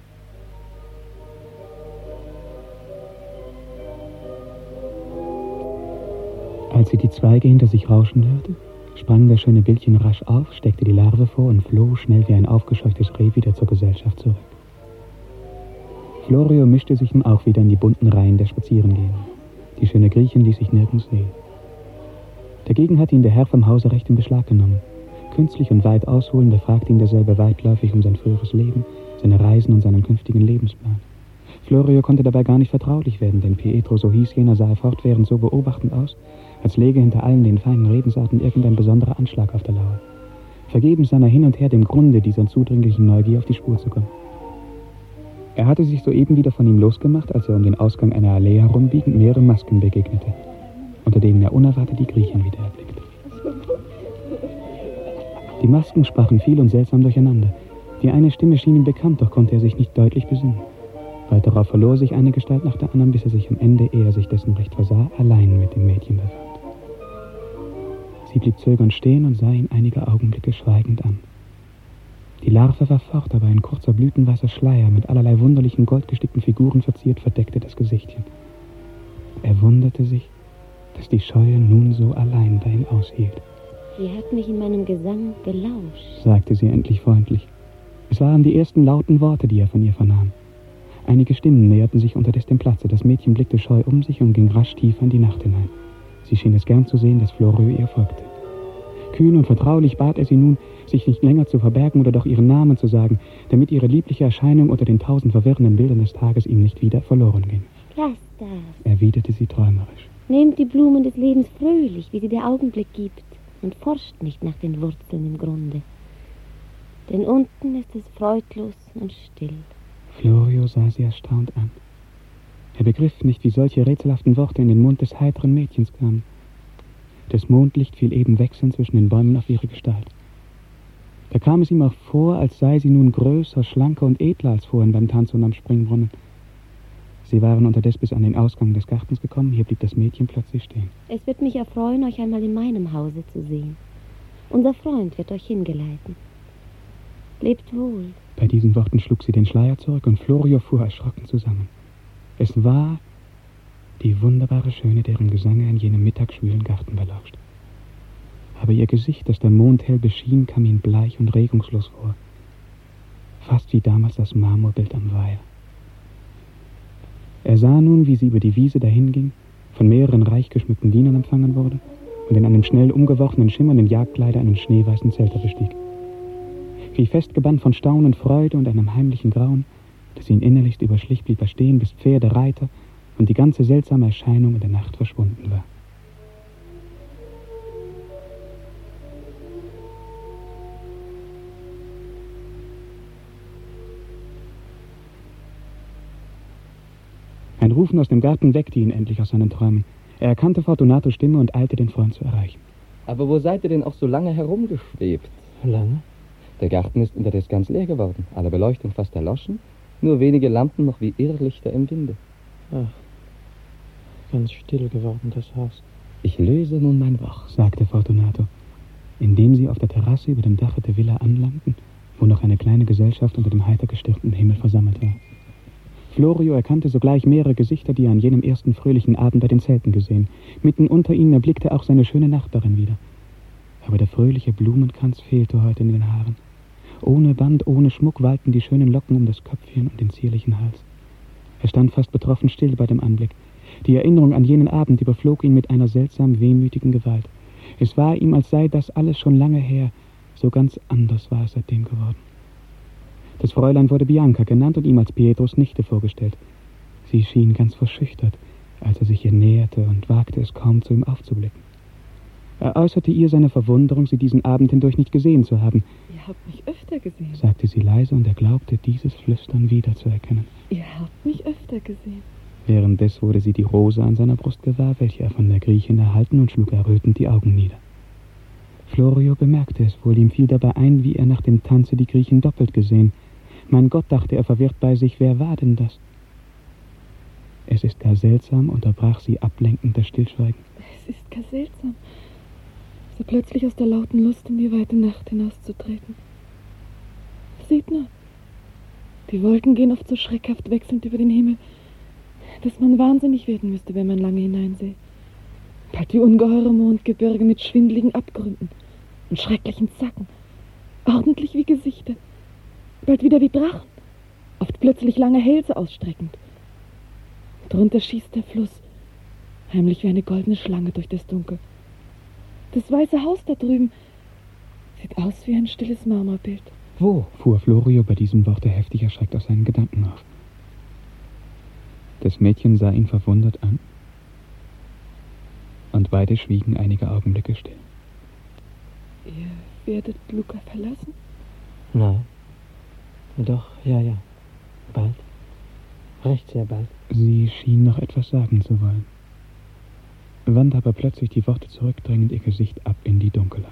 Speaker 2: Als sie die Zweige hinter sich rauschen hörte, sprang das schöne Bildchen rasch auf, steckte die Larve vor und floh schnell wie ein aufgescheuchtes Reh wieder zur Gesellschaft zurück. Florio mischte sich nun auch wieder in die bunten Reihen der Spazierengehenden. Die schöne Griechin ließ sich nirgends sehen. Dagegen hatte ihn der Herr vom Hause recht in Beschlag genommen. Künstlich und weit ausholend befragte ihn derselbe weitläufig um sein früheres Leben, seine Reisen und seinen künftigen Lebensplan. Florio konnte dabei gar nicht vertraulich werden, denn Pietro, so hieß jener, sah fortwährend so beobachtend aus, als läge hinter allen den feinen Redensarten irgendein besonderer Anschlag auf der Lauer. Vergebens sann er hin und her dem Grunde dieser zudringlichen Neugier auf die Spur zu kommen. Er hatte sich soeben wieder von ihm losgemacht, als er um den Ausgang einer Allee herumbiegend mehrere Masken begegnete, unter denen er unerwartet die Griechen wieder erblickte. Die Masken sprachen viel und seltsam durcheinander. Die eine Stimme schien ihm bekannt, doch konnte er sich nicht deutlich besinnen. Bald darauf verlor sich eine Gestalt nach der anderen, bis er sich am Ende, ehe er sich dessen recht versah, allein mit dem Mädchen befand. Sie blieb zögernd stehen und sah ihn einige Augenblicke schweigend an. Die Larve war fort, aber ein kurzer blütenweißer Schleier mit allerlei wunderlichen goldgestickten Figuren verziert verdeckte das Gesichtchen. Er wunderte sich, dass die Scheue nun so allein bei ihm aushielt.
Speaker 7: Sie hat mich in meinem Gesang gelauscht,
Speaker 2: sagte sie endlich freundlich. Es waren die ersten lauten Worte, die er von ihr vernahm. Einige Stimmen näherten sich unterdessen dem Platze. Das Mädchen blickte scheu um sich und ging rasch tiefer in die Nacht hinein. Sie schien es gern zu sehen, dass Floriot ihr folgte. Kühn und vertraulich bat er sie nun, sich nicht länger zu verbergen oder doch ihren Namen zu sagen, damit ihre liebliche Erscheinung unter den 1000 verwirrenden Bildern des Tages ihm nicht wieder verloren ging.
Speaker 7: Lass das.
Speaker 2: Erwiderte sie träumerisch.
Speaker 7: Nehmt die Blumen des Lebens fröhlich, wie sie der Augenblick gibt, und forscht nicht nach den Wurzeln im Grunde. Denn unten ist es freudlos und still.
Speaker 2: Floriot sah sie erstaunt an. Er begriff nicht, wie solche rätselhaften Worte in den Mund des heiteren Mädchens kamen. Das Mondlicht fiel eben wechselnd zwischen den Bäumen auf ihre Gestalt. Da kam es ihm auch vor, als sei sie nun größer, schlanker und edler als vorhin beim Tanz und am Springbrunnen. Sie waren unterdessen bis an den Ausgang des Gartens gekommen. Hier blieb das Mädchen plötzlich stehen.
Speaker 7: Es wird mich erfreuen, euch einmal in meinem Hause zu sehen. Unser Freund wird euch hingeleiten. Lebt wohl.
Speaker 2: Bei diesen Worten schlug sie den Schleier zurück und Floriot fuhr erschrocken zusammen. Es war die wunderbare Schöne, deren Gesang er in jenem mittagsschwülen Garten belauscht. Aber ihr Gesicht, das der Mond hell beschien, kam ihm bleich und regungslos vor. Fast wie damals das Marmorbild am Weiher. Er sah nun, wie sie über die Wiese dahinging, von mehreren reich geschmückten Dienern empfangen wurde und in einem schnell umgeworfenen, schimmernden Jagdkleider einen schneeweißen Zelter bestieg. Wie festgebannt von Staunen und Freude und einem heimlichen Grauen, das ihn innerlichst überschlich, blieb er stehen, bis Pferde, Reiter und die ganze seltsame Erscheinung in der Nacht verschwunden war. Ein Rufen aus dem Garten weckte ihn endlich aus seinen Träumen. Er erkannte Fortunatos Stimme und eilte, den Freund zu erreichen.
Speaker 3: Aber wo seid ihr denn auch so lange herumgeschwebt?
Speaker 4: Lange?
Speaker 3: Der Garten ist unterdessen ganz leer geworden. Alle Beleuchtung fast erloschen. Nur wenige Lampen noch wie Irrlichter im Winde.
Speaker 4: Ach, ganz still geworden, das Haus.
Speaker 3: Ich löse nun mein Wort,
Speaker 2: sagte Fortunato, indem sie auf der Terrasse über dem Dache der Villa anlangten, wo noch eine kleine Gesellschaft unter dem heiter gestirnten Himmel versammelt war. Floriot erkannte sogleich mehrere Gesichter, die er an jenem ersten fröhlichen Abend bei den Zelten gesehen. Mitten unter ihnen erblickte er auch seine schöne Nachbarin wieder. Aber der fröhliche Blumenkranz fehlte heute in den Haaren. Ohne Band, ohne Schmuck wallten die schönen Locken um das Köpfchen und den zierlichen Hals. Er stand fast betroffen still bei dem Anblick. Die Erinnerung an jenen Abend überflog ihn mit einer seltsam wehmütigen Gewalt. Es war ihm, als sei das alles schon lange her. So ganz anders war es seitdem geworden. Das Fräulein wurde Bianca genannt und ihm als Pietros Nichte vorgestellt. Sie schien ganz verschüchtert, als er sich ihr näherte und wagte es kaum, zu ihm aufzublicken. Er äußerte ihr seine Verwunderung, sie diesen Abend hindurch nicht gesehen zu haben.
Speaker 9: Ihr habt mich öfter gesehen,
Speaker 2: sagte sie leise, und er glaubte, dieses Flüstern wiederzuerkennen.
Speaker 9: Ihr habt mich öfter gesehen.
Speaker 2: Währenddes wurde sie die Rose an seiner Brust gewahr, welche er von der Griechin erhalten, und schlug errötend die Augen nieder. Floriot bemerkte es wohl, ihm fiel dabei ein, wie er nach dem Tanze die Griechin doppelt gesehen. Mein Gott, dachte er verwirrt bei sich, wer war denn das? Es ist gar seltsam, unterbrach sie ablenkend das Stillschweigen.
Speaker 9: Es ist gar seltsam, so plötzlich aus der lauten Lust in die weite Nacht hinauszutreten. Seht nur, die Wolken gehen oft so schreckhaft wechselnd über den Himmel, dass man wahnsinnig werden müsste, wenn man lange hineinsehe. Bald wie ungeheure Mondgebirge mit schwindeligen Abgründen und schrecklichen Zacken, ordentlich wie Gesichter, bald wieder wie Drachen, oft plötzlich lange Hälse ausstreckend. Drunter schießt der Fluss, heimlich wie eine goldene Schlange durch das Dunkel. Das weiße Haus da drüben sieht aus wie ein stilles Marmorbild.
Speaker 2: Wo? Fuhr Floriot bei diesem Worte heftig erschreckt aus seinen Gedanken auf. Das Mädchen sah ihn verwundert an, und beide schwiegen einige Augenblicke still.
Speaker 9: Ihr werdet Lucca verlassen?
Speaker 4: Nein. Doch, ja. Bald. sprecht sehr bald.
Speaker 2: Sie schien noch etwas sagen zu wollen, wandte aber plötzlich die Worte zurückdrängend ihr Gesicht ab in die Dunkelheit.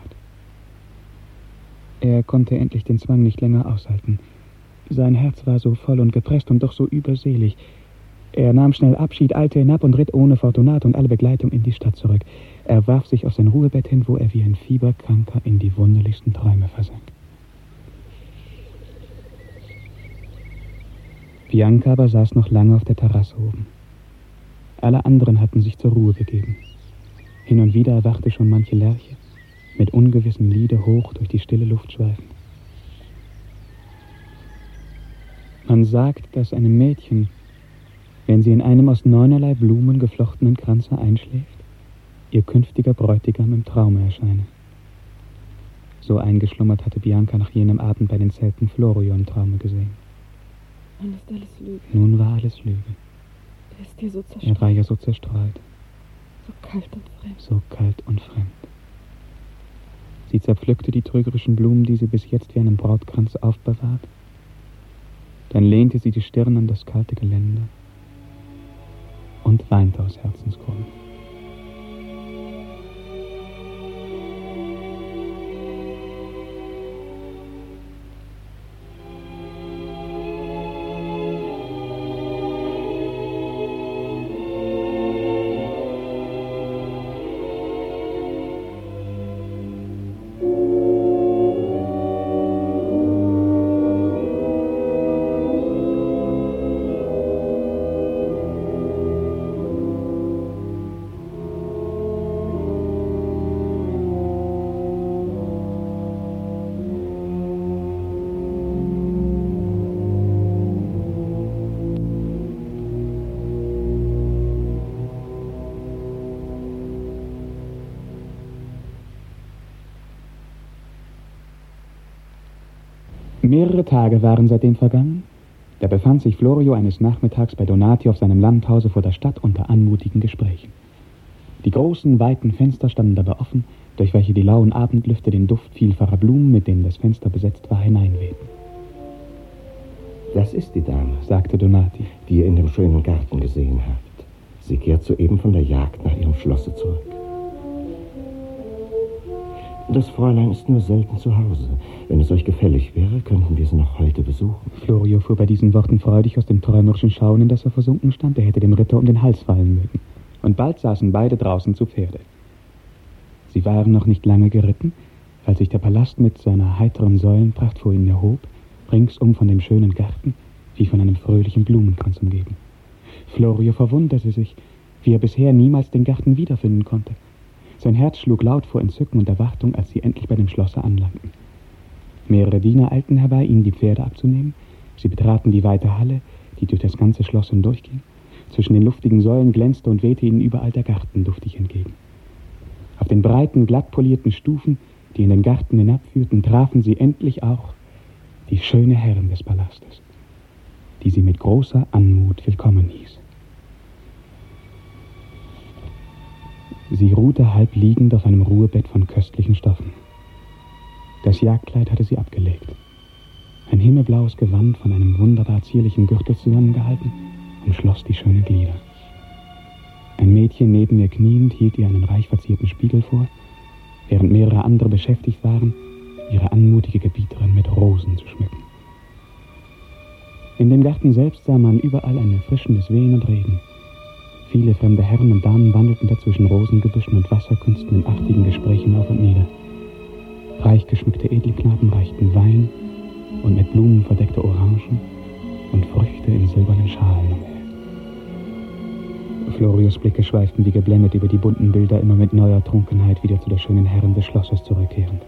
Speaker 2: Er konnte endlich den Zwang nicht länger aushalten. Sein Herz war so voll und gepresst und doch so überselig. Er nahm schnell Abschied, eilte hinab und ritt ohne Fortunato und alle Begleitung in die Stadt zurück. Er warf sich auf sein Ruhebett hin, wo er wie ein Fieberkranker in die wunderlichsten Träume versank. Bianca aber saß noch lange auf der Terrasse oben. Alle anderen hatten sich zur Ruhe begeben. Hin und wieder erwachte schon manche Lerche, mit ungewissem Liede hoch durch die stille Luft schweifend. Man sagt, dass einem Mädchen, wenn sie in einem aus 9 Blumen geflochtenen Kranze einschläft, ihr künftiger Bräutigam im Traume erscheine. So eingeschlummert hatte Bianca nach jenem Abend bei den Zelten Florio im Traume gesehen.
Speaker 9: Nun ist alles Lüge.
Speaker 2: Nun war alles Lüge.
Speaker 9: Er ist dir so zerstreut.
Speaker 2: Er war ja so zerstreut.
Speaker 9: So kalt und fremd.
Speaker 2: So kalt und fremd. Sie zerpflückte die trügerischen Blumen, die sie bis jetzt wie einen Brautkranz aufbewahrt. Dann lehnte sie die Stirn an das kalte Geländer und weinte aus Herzensgrund. Mehrere Tage waren seitdem vergangen. Da befand sich Florio eines Nachmittags bei Donati auf seinem Landhause vor der Stadt unter anmutigen Gesprächen. Die großen, weiten Fenster standen dabei offen, durch welche die lauen Abendlüfte den Duft vielfacher Blumen, mit denen das Fenster besetzt war, hineinwehten.
Speaker 6: Das ist die Dame,
Speaker 2: sagte Donati,
Speaker 6: die ihr in dem schönen Garten gesehen habt. Sie kehrt soeben von der Jagd nach ihrem Schlosse zurück. Das Fräulein ist nur selten zu Hause. Wenn es euch gefällig wäre, könnten wir sie noch heute besuchen.
Speaker 2: Florio fuhr bei diesen Worten freudig aus dem träumerischen Schauen, in das er versunken stand. Er hätte dem Ritter um den Hals fallen mögen. Und bald saßen beide draußen zu Pferde. Sie waren noch nicht lange geritten, als sich der Palast mit seiner heiteren Säulenpracht vor ihnen erhob, ringsum von dem schönen Garten, wie von einem fröhlichen Blumenkranz umgeben. Florio verwunderte sich, wie er bisher niemals den Garten wiederfinden konnte. Sein Herz schlug laut vor Entzücken und Erwartung, als sie endlich bei dem Schlosse anlangten. Mehrere Diener eilten herbei, ihnen die Pferde abzunehmen. Sie betraten die weite Halle, die durch das ganze Schloss hindurchging. Zwischen den luftigen Säulen glänzte und wehte ihnen überall der Garten duftig entgegen. Auf den breiten, glatt polierten Stufen, die in den Garten hinabführten, trafen sie endlich auch die schöne Herrin des Palastes, die sie mit großer Anmut willkommen hieß. Sie ruhte halb liegend auf einem Ruhebett von köstlichen Stoffen. Das Jagdkleid hatte sie abgelegt. Ein himmelblaues Gewand, von einem wunderbar zierlichen Gürtel zusammengehalten, umschloss die schönen Glieder. Ein Mädchen neben ihr kniend hielt ihr einen reich verzierten Spiegel vor, während mehrere andere beschäftigt waren, ihre anmutige Gebieterin mit Rosen zu schmücken. In dem Garten selbst sah man überall ein erfrischendes Wehen und Regen. Viele fremde Herren und Damen wandelten dazwischen Rosengebüschen und Wasserkünsten in artigen Gesprächen auf und nieder. Reich geschmückte Edelknaben reichten Wein und mit Blumen verdeckte Orangen und Früchte in silbernen Schalen umher. Florios Blicke schweiften wie geblendet über die bunten Bilder, immer mit neuer Trunkenheit wieder zu der schönen Herrin des Schlosses zurückkehrend.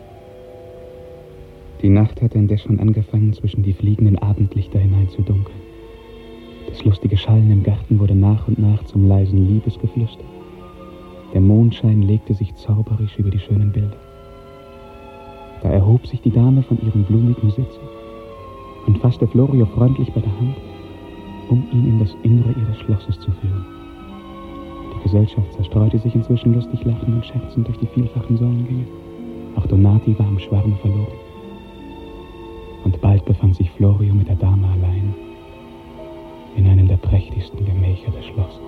Speaker 2: Die Nacht hatte indes schon angefangen, zwischen die fliegenden Abendlichter hineinzudunkeln. Das lustige Schallen im Garten wurde nach und nach zum leisen Liebesgeflüster. Der Mondschein legte sich zauberisch über die schönen Bilder. Da erhob sich die Dame von ihrem blumigen Sitze und fasste Florio freundlich bei der Hand, um ihn in das Innere ihres Schlosses zu führen. Die Gesellschaft zerstreute sich inzwischen lustig lachend und scherzend durch die vielfachen Säulengänge. Auch Donati war im Schwarm verloren. Und bald befand sich Florio mit der Dame allein in einem der prächtigsten Gemächer des Schlosses.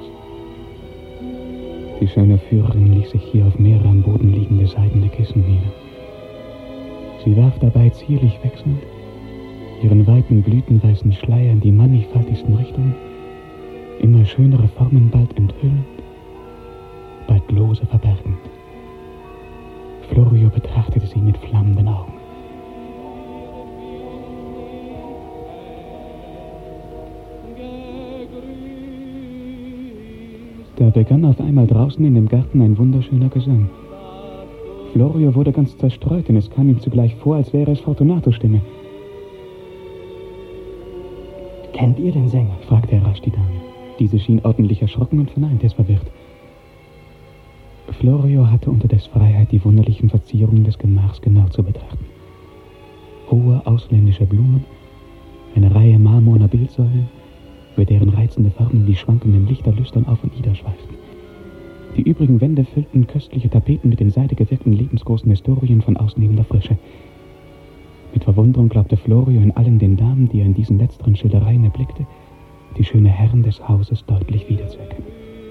Speaker 2: Die schöne Führerin ließ sich hier auf mehrere am Boden liegende seidene Kissen nieder. Sie warf dabei zierlich wechselnd ihren weiten blütenweißen Schleier in die mannigfaltigsten Richtungen, immer schönere Formen bald enthüllend, bald lose verbergend. Florio betrachtete sie mit flammenden Augen. Da begann auf einmal draußen in dem Garten ein wunderschöner Gesang. Florio wurde ganz zerstreut, denn es kam ihm zugleich vor, als wäre es Fortunatos Stimme.
Speaker 4: »Kennt ihr den Sänger?«
Speaker 2: fragte er rasch die Dame. Diese schien ordentlich erschrocken und verneinte es verwirrt. Florio hatte unterdes Freiheit, die wunderlichen Verzierungen des Gemachs genau zu betrachten. Hohe ausländische Blumen, eine Reihe marmorner Bildsäulen, über deren reizende Farben die schwankenden Lichter lüstern auf und nieder schweiften. Die übrigen Wände füllten köstliche Tapeten mit in Seide gewirkten lebensgroßen Historien von ausnehmender Frische. Mit Verwunderung glaubte Florio in allen den Damen, die er in diesen letzteren Schildereien erblickte, die schöne Herren des Hauses deutlich wiederzuerkennen.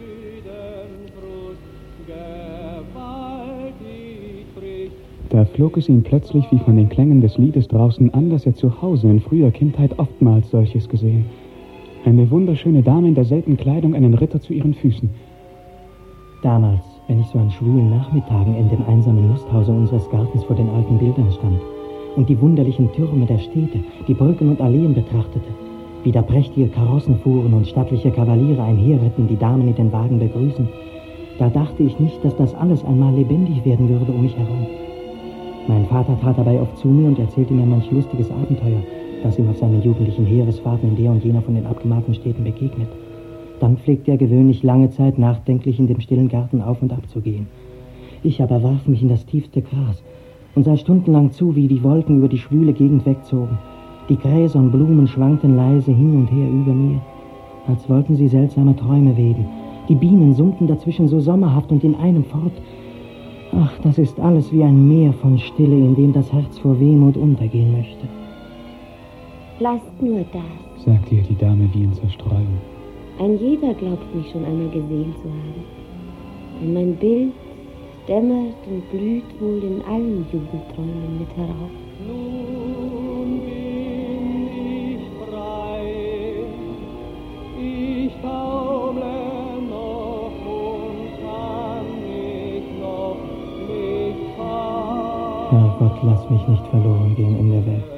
Speaker 2: Da flog es ihm plötzlich wie von den Klängen des Liedes draußen an, dass er zu Hause in früher Kindheit oftmals solches gesehen. Eine wunderschöne Dame in derselben Kleidung, einen Ritter zu ihren Füßen.
Speaker 4: Damals, wenn ich so an schwülen Nachmittagen in dem einsamen Lusthause unseres Gartens vor den alten Bildern stand und die wunderlichen Türme der Städte, die Brücken und Alleen betrachtete, wie da prächtige Karossen fuhren und stattliche Kavaliere einherritten, die Damen in den Wagen begrüßen, da dachte ich nicht, dass das alles einmal lebendig werden würde um mich herum. Mein Vater trat dabei oft zu mir und erzählte mir manch lustiges Abenteuer, das ihm auf seinen jugendlichen Heeresfahrten in der und jener von den abgemalten Städten begegnet. Dann pflegte er gewöhnlich lange Zeit nachdenklich in dem stillen Garten auf und ab zu gehen. Ich aber warf mich in das tiefste Gras und sah stundenlang zu, wie die Wolken über die schwüle Gegend wegzogen. Die Gräser und Blumen schwankten leise hin und her über mir, als wollten sie seltsame Träume weben. Die Bienen summten dazwischen so sommerhaft und in einem fort. Ach, das ist alles wie ein Meer von Stille, in dem das Herz vor Wehmut untergehen möchte.
Speaker 7: Lasst nur das,
Speaker 2: sagte ihr die Dame wie in Zerstreuung.
Speaker 7: Ein jeder glaubt mich schon einmal gesehen zu haben. Denn mein Bild dämmert und blüht wohl in allen Jugendträumen mit herauf.
Speaker 5: Nun bin ich frei, ich taumle noch und kann mich noch nicht fahren.
Speaker 4: Herrgott, lass mich nicht verloren gehen in der Welt.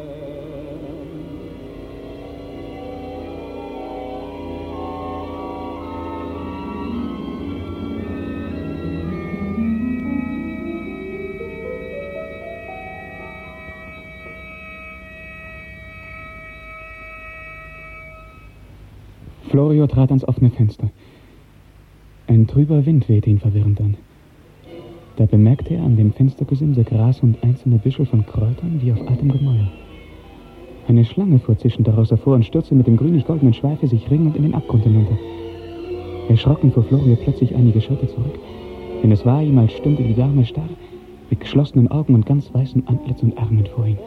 Speaker 2: Florio trat ans offene Fenster. Ein trüber Wind wehte ihn verwirrend an. Da bemerkte er an dem Fenstergesimse Gras und einzelne Büschel von Kräutern wie auf altem Gemäuer. Eine Schlange fuhr zischend daraus hervor und stürzte mit dem grünlich-goldenen Schweife sich ringend in den Abgrund hinunter. Erschrocken fuhr Florio plötzlich einige Schritte zurück, denn es war ihm, als stünde die Dame starr, mit geschlossenen Augen und ganz weißem Antlitz und Armen vor ihm.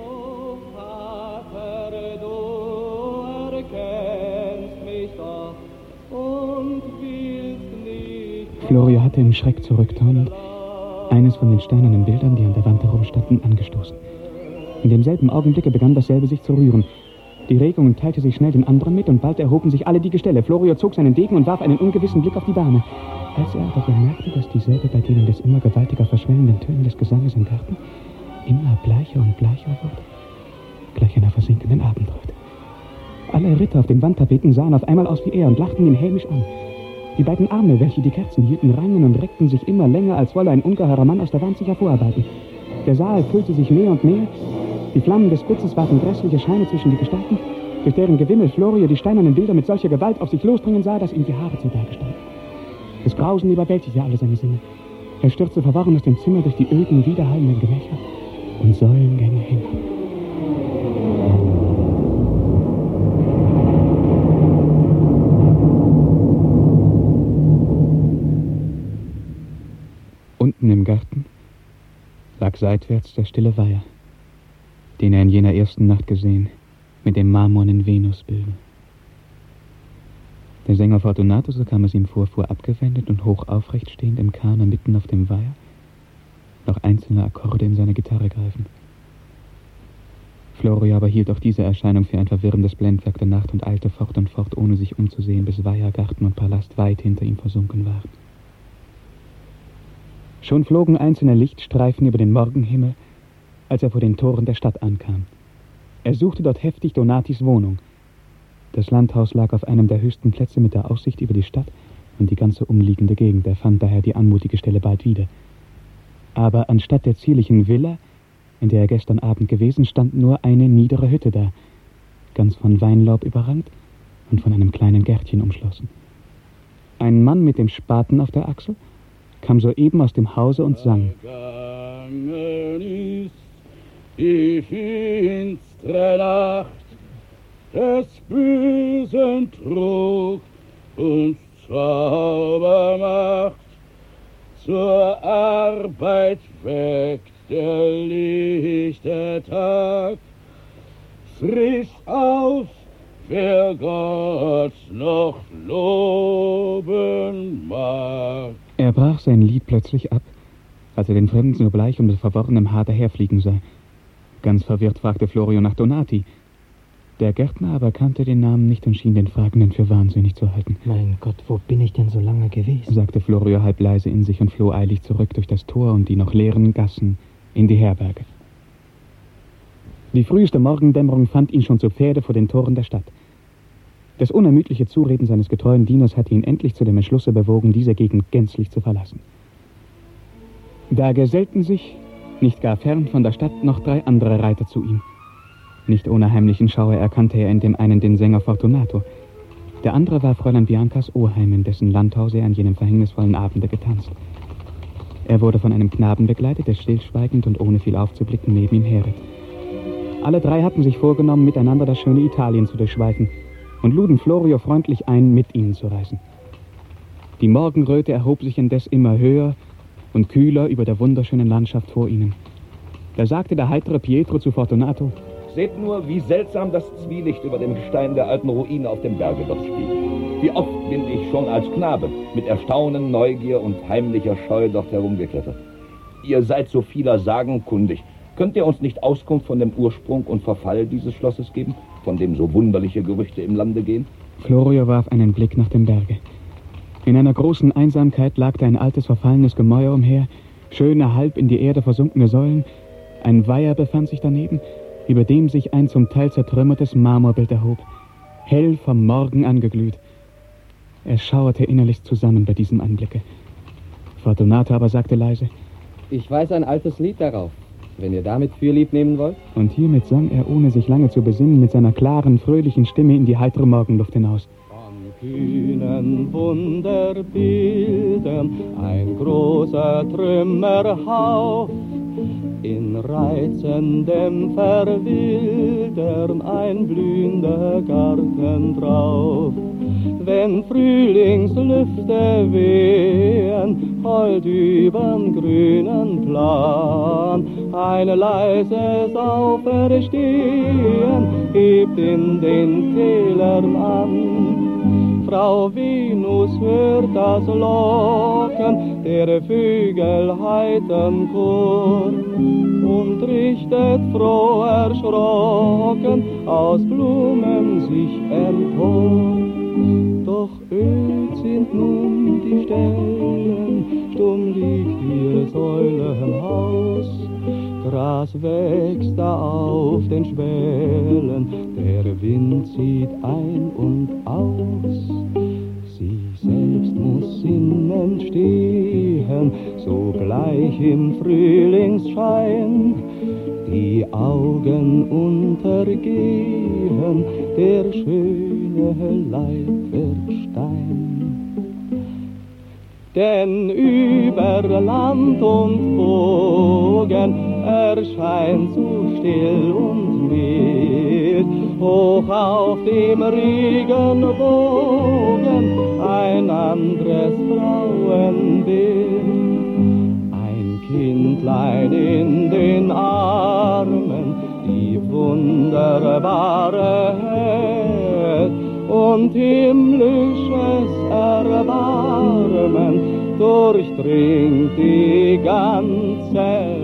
Speaker 2: Florio hatte im Schreck zurücktaunend eines von den steinernen Bildern, die an der Wand herumstanden, angestoßen. In demselben Augenblicke begann dasselbe sich zu rühren. Die Regung teilte sich schnell den anderen mit und bald erhoben sich alle die Gestelle. Florio zog seinen Degen und warf einen ungewissen Blick auf die Dame. Als er aber bemerkte, dass dieselbe bei denen des immer gewaltiger verschwellenden Tönen des Gesanges im Garten immer bleicher und bleicher wurde, gleich einer versinkenden Abendröte. Alle Ritter auf den Wandtapeten sahen auf einmal aus wie er und lachten ihn hämisch an. Die beiden Arme, welche die Kerzen hielten, rangen und reckten sich immer länger, als wolle ein ungeheurer Mann aus der Wand sich hervorarbeiten. Der Saal füllte sich mehr und mehr. Die Flammen des Blitzes warfen grässliche Scheine zwischen die Gestalten, durch deren Gewimmel Florio die steinernen Bilder mit solcher Gewalt auf sich losdringen sah, dass ihm die Haare zu Berge standen. Das Grausen überwältigte alle seine Sinne. Er stürzte verworren aus dem Zimmer durch die öden, widerhallenden Gemächer und Säulengänge hinab. Unten im Garten lag seitwärts der stille Weiher, den er in jener ersten Nacht gesehen, mit dem marmornen Venusbilde. Der Sänger Fortunato, so kam es ihm vor, fuhr abgewendet und hoch aufrecht stehend im Kahne mitten auf dem Weiher, noch einzelne Akkorde in seine Gitarre greifend. Florio aber hielt auch diese Erscheinung für ein verwirrendes Blendwerk der Nacht und eilte fort und fort, ohne sich umzusehen, bis Weiher, Garten und Palast weit hinter ihm versunken waren. Schon flogen einzelne Lichtstreifen über den Morgenhimmel, als er vor den Toren der Stadt ankam. Er suchte dort heftig Donatis Wohnung. Das Landhaus lag auf einem der höchsten Plätze mit der Aussicht über die Stadt und die ganze umliegende Gegend. Er fand daher die anmutige Stelle bald wieder. Aber anstatt der zierlichen Villa, in der er gestern Abend gewesen, stand nur eine niedere Hütte da, ganz von Weinlaub überrankt und von einem kleinen Gärtchen umschlossen. Ein Mann mit dem Spaten auf der Achsel kam soeben aus dem Hause und sang.
Speaker 5: Vergangen ist die finstere Nacht des bösen Trug und Zaubermacht. Zur Arbeit weckt der lichte Tag, frisch auf, wer Gott noch loben mag.
Speaker 2: Er brach sein Lied plötzlich ab, als er den Fremden so bleich und mit verworrenem Haar daherfliegen sah. Ganz verwirrt fragte Florio nach Donati. Der Gärtner aber kannte den Namen nicht und schien den Fragenden für wahnsinnig zu halten.
Speaker 4: Mein Gott, wo bin ich denn so lange gewesen?
Speaker 2: Sagte Florio halb leise in sich und floh eilig zurück durch das Tor und die noch leeren Gassen in die Herberge. Die früheste Morgendämmerung fand ihn schon zu Pferde vor den Toren der Stadt. Das unermüdliche Zureden seines getreuen Dieners hatte ihn endlich zu dem Entschlusse bewogen, diese Gegend gänzlich zu verlassen. Da gesellten sich, nicht gar fern von der Stadt, noch 3 andere Reiter zu ihm. Nicht ohne heimlichen Schauer erkannte er in dem einen den Sänger Fortunato. Der andere war Fräulein Biancas Oheim, in dessen Landhaus er an jenem verhängnisvollen Abende getanzt. Er wurde von einem Knaben begleitet, der stillschweigend und ohne viel aufzublicken neben ihm herritt. Alle 3 hatten sich vorgenommen, miteinander das schöne Italien zu durchschweifen und luden Florio freundlich ein, mit ihnen zu reisen. Die Morgenröte erhob sich indes immer höher und kühler über der wunderschönen Landschaft vor ihnen. Da sagte der heitere Pietro zu Fortunato:
Speaker 10: Seht nur, wie seltsam das Zwielicht über dem Stein der alten Ruine auf dem Berge dort spielt. Wie oft bin ich schon als Knabe mit Erstaunen, Neugier und heimlicher Scheu dort herumgeklettert. Ihr seid so vieler Sagen kundig. Könnt ihr uns nicht Auskunft von dem Ursprung und Verfall dieses Schlosses geben, von dem so wunderliche Gerüchte im Lande gehen?
Speaker 2: Florio warf einen Blick nach dem Berge. In einer großen Einsamkeit lag da ein altes, verfallenes Gemäuer umher, schöne, halb in die Erde versunkene Säulen. Ein Weiher befand sich daneben, über dem sich ein zum Teil zertrümmertes Marmorbild erhob, hell vom Morgen angeglüht. Er schauerte innerlichst zusammen bei diesem Anblicke. Fortunato aber sagte leise:
Speaker 3: Ich weiß ein altes Lied darauf, wenn ihr damit Fürlieb nehmen wollt.
Speaker 2: Und hiermit sang er, ohne sich lange zu besinnen, mit seiner klaren, fröhlichen Stimme in die heitere Morgenluft hinaus.
Speaker 5: Kühnen Wunderbildern ein großer Trümmerhauf, in reizendem Verwildern ein blühender Garten drauf. Wenn Frühlingslüfte wehen, hold übern grünen Plan, ein leises Auferstehen hebt in den Tälern an. Frau Venus hört das Locken der Vögel heitern Chor und richtet froh erschrocken aus Blumen sich empor. Doch öd sind nun die Stellen, stumm liegt ihr Säulenhaus. Gras wächst da auf den Schwellen, der Wind zieht ein und aus. Sie selbst muss sinnend stehen, so bleich im Frühlingsschein. Die Augen untergehen, der schöne Leib wird Stein. Denn über Land und Bogen erscheint so still und mild, hoch auf dem Regenbogen ein anderes Frauenbild. Ein Kindlein in den Armen, die wunderbare Welt und himmlische Strömen durchdringt die ganze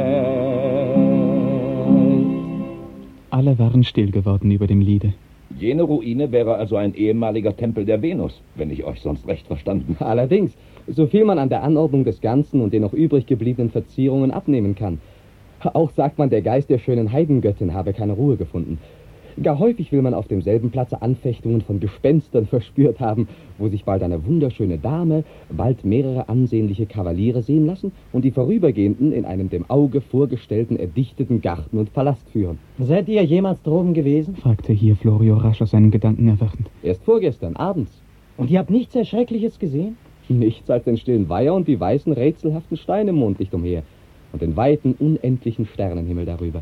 Speaker 5: Welt.
Speaker 2: Alle waren still geworden über dem Liede.
Speaker 10: Jene Ruine wäre also ein ehemaliger Tempel der Venus, wenn ich euch sonst recht verstanden.
Speaker 3: Allerdings, so viel man an der Anordnung des Ganzen und den noch übrig gebliebenen Verzierungen abnehmen kann. Auch sagt man, der Geist der schönen Heidengöttin habe keine Ruhe gefunden. Gar häufig will man auf demselben Platze Anfechtungen von Gespenstern verspürt haben, wo sich bald eine wunderschöne Dame, bald mehrere ansehnliche Kavaliere sehen lassen und die Vorübergehenden in einem dem Auge vorgestellten erdichteten Garten und Palast führen.
Speaker 4: Seid ihr jemals droben gewesen?
Speaker 2: Fragte hier Florio rasch aus seinen Gedanken erwachend.
Speaker 3: Erst vorgestern, abends.
Speaker 4: Und ihr habt nichts Erschreckliches gesehen?
Speaker 3: Nichts als den stillen Weiher und die weißen, rätselhaften Steine im Mondlicht umher und den weiten, unendlichen Sternenhimmel darüber.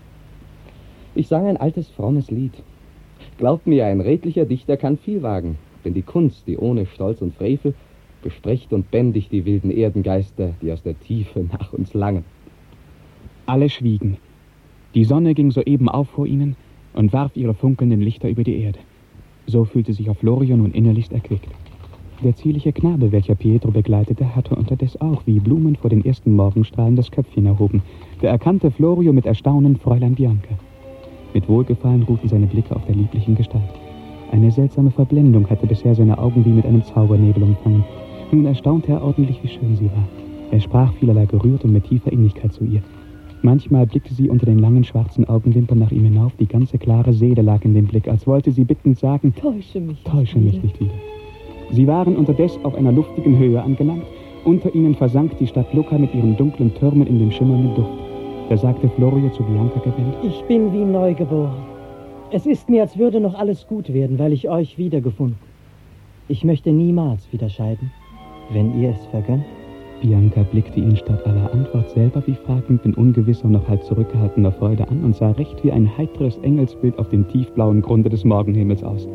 Speaker 3: Ich sang ein altes, frommes Lied. Glaubt mir, ein redlicher Dichter kann viel wagen, denn die Kunst, die ohne Stolz und Frevel, bespricht und bändigt die wilden Erdengeister, die aus der Tiefe nach uns langen.
Speaker 2: Alle schwiegen. Die Sonne ging soeben auf vor ihnen und warf ihre funkelnden Lichter über die Erde. So fühlte sich auch Florio nun innerlichst erquickt. Der zierliche Knabe, welcher Pietro begleitete, hatte unterdes auch wie Blumen vor den ersten Morgenstrahlen das Köpfchen erhoben. Da erkannte Florio mit Erstaunen Fräulein Bianca. Mit Wohlgefallen ruhten seine Blicke auf der lieblichen Gestalt. Eine seltsame Verblendung hatte bisher seine Augen wie mit einem Zaubernebel umfangen. Nun erstaunte er ordentlich, wie schön sie war. Er sprach vielerlei gerührt und mit tiefer Innigkeit zu ihr. Manchmal blickte sie unter den langen schwarzen Augenwimpern nach ihm hinauf. Die ganze klare Seele lag in dem Blick, als wollte sie bittend sagen,
Speaker 9: Täusche mich
Speaker 2: nicht wieder. Sie waren unterdes auf einer luftigen Höhe angelangt. Unter ihnen versank die Stadt Lucca mit ihren dunklen Türmen in dem schimmernden Duft. Da sagte Florio zu Bianca gewendet:
Speaker 4: Ich bin wie neugeboren. Es ist mir, als würde noch alles gut werden, weil ich euch wiedergefunden. Ich möchte niemals wieder scheiden, wenn ihr es vergönnt.
Speaker 2: Bianca blickte ihn statt aller Antwort selber wie fragend in ungewisser, noch halb zurückgehaltener Freude an und sah recht wie ein heiteres Engelsbild auf den tiefblauen Grunde des Morgenhimmels aus.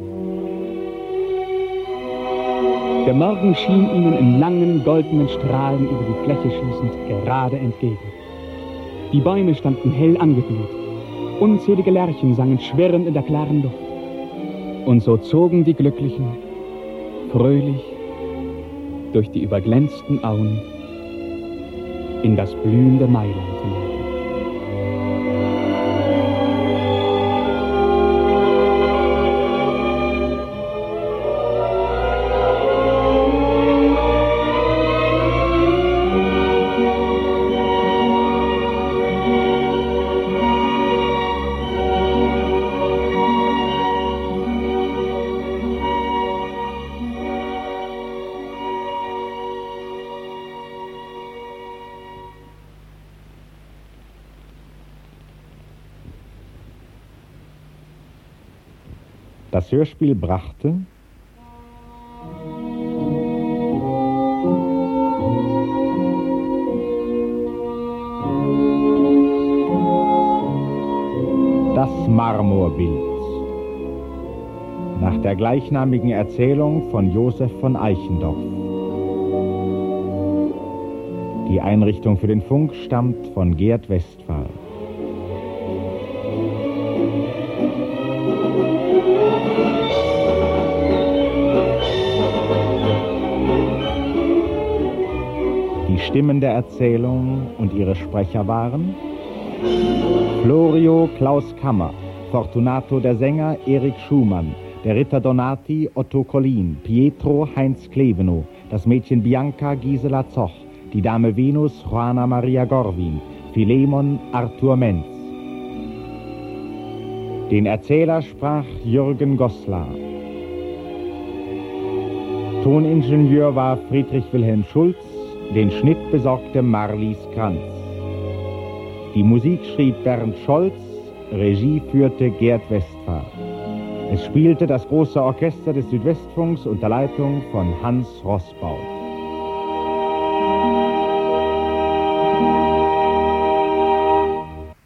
Speaker 2: Der Morgen schien ihnen in langen, goldenen Strahlen über die Fläche schießend gerade entgegen. Die Bäume standen hell angeblüht. Unzählige Lerchen sangen schwirrend in der klaren Luft. Und so zogen die Glücklichen fröhlich durch die überglänzten Auen in das blühende Mailand hinein.
Speaker 1: Das Hörspiel brachte Das Marmorbild nach der gleichnamigen Erzählung von Josef von Eichendorff. Die Einrichtung für den Funk stammt von Gerd Westphal. Die Stimmen der Erzählung und ihre Sprecher waren Florio Klaus Kammer, Fortunato der Sänger Erich Schumann, der Ritter Donati Otto Collin, Pietro Heinz Klevenow, das Mädchen Bianca Gisela Zoch, die Dame Venus Juana Maria Gorwin, Philemon Arthur Menz. Den Erzähler sprach Jürgen Goslar. Toningenieur war Friedrich Wilhelm Schulz, den Schnitt besorgte Marlies Kranz. Die Musik schrieb Bernd Scholz, Regie führte Gerd Westphal. Es spielte das große Orchester des Südwestfunks unter Leitung von Hans Roßbaum.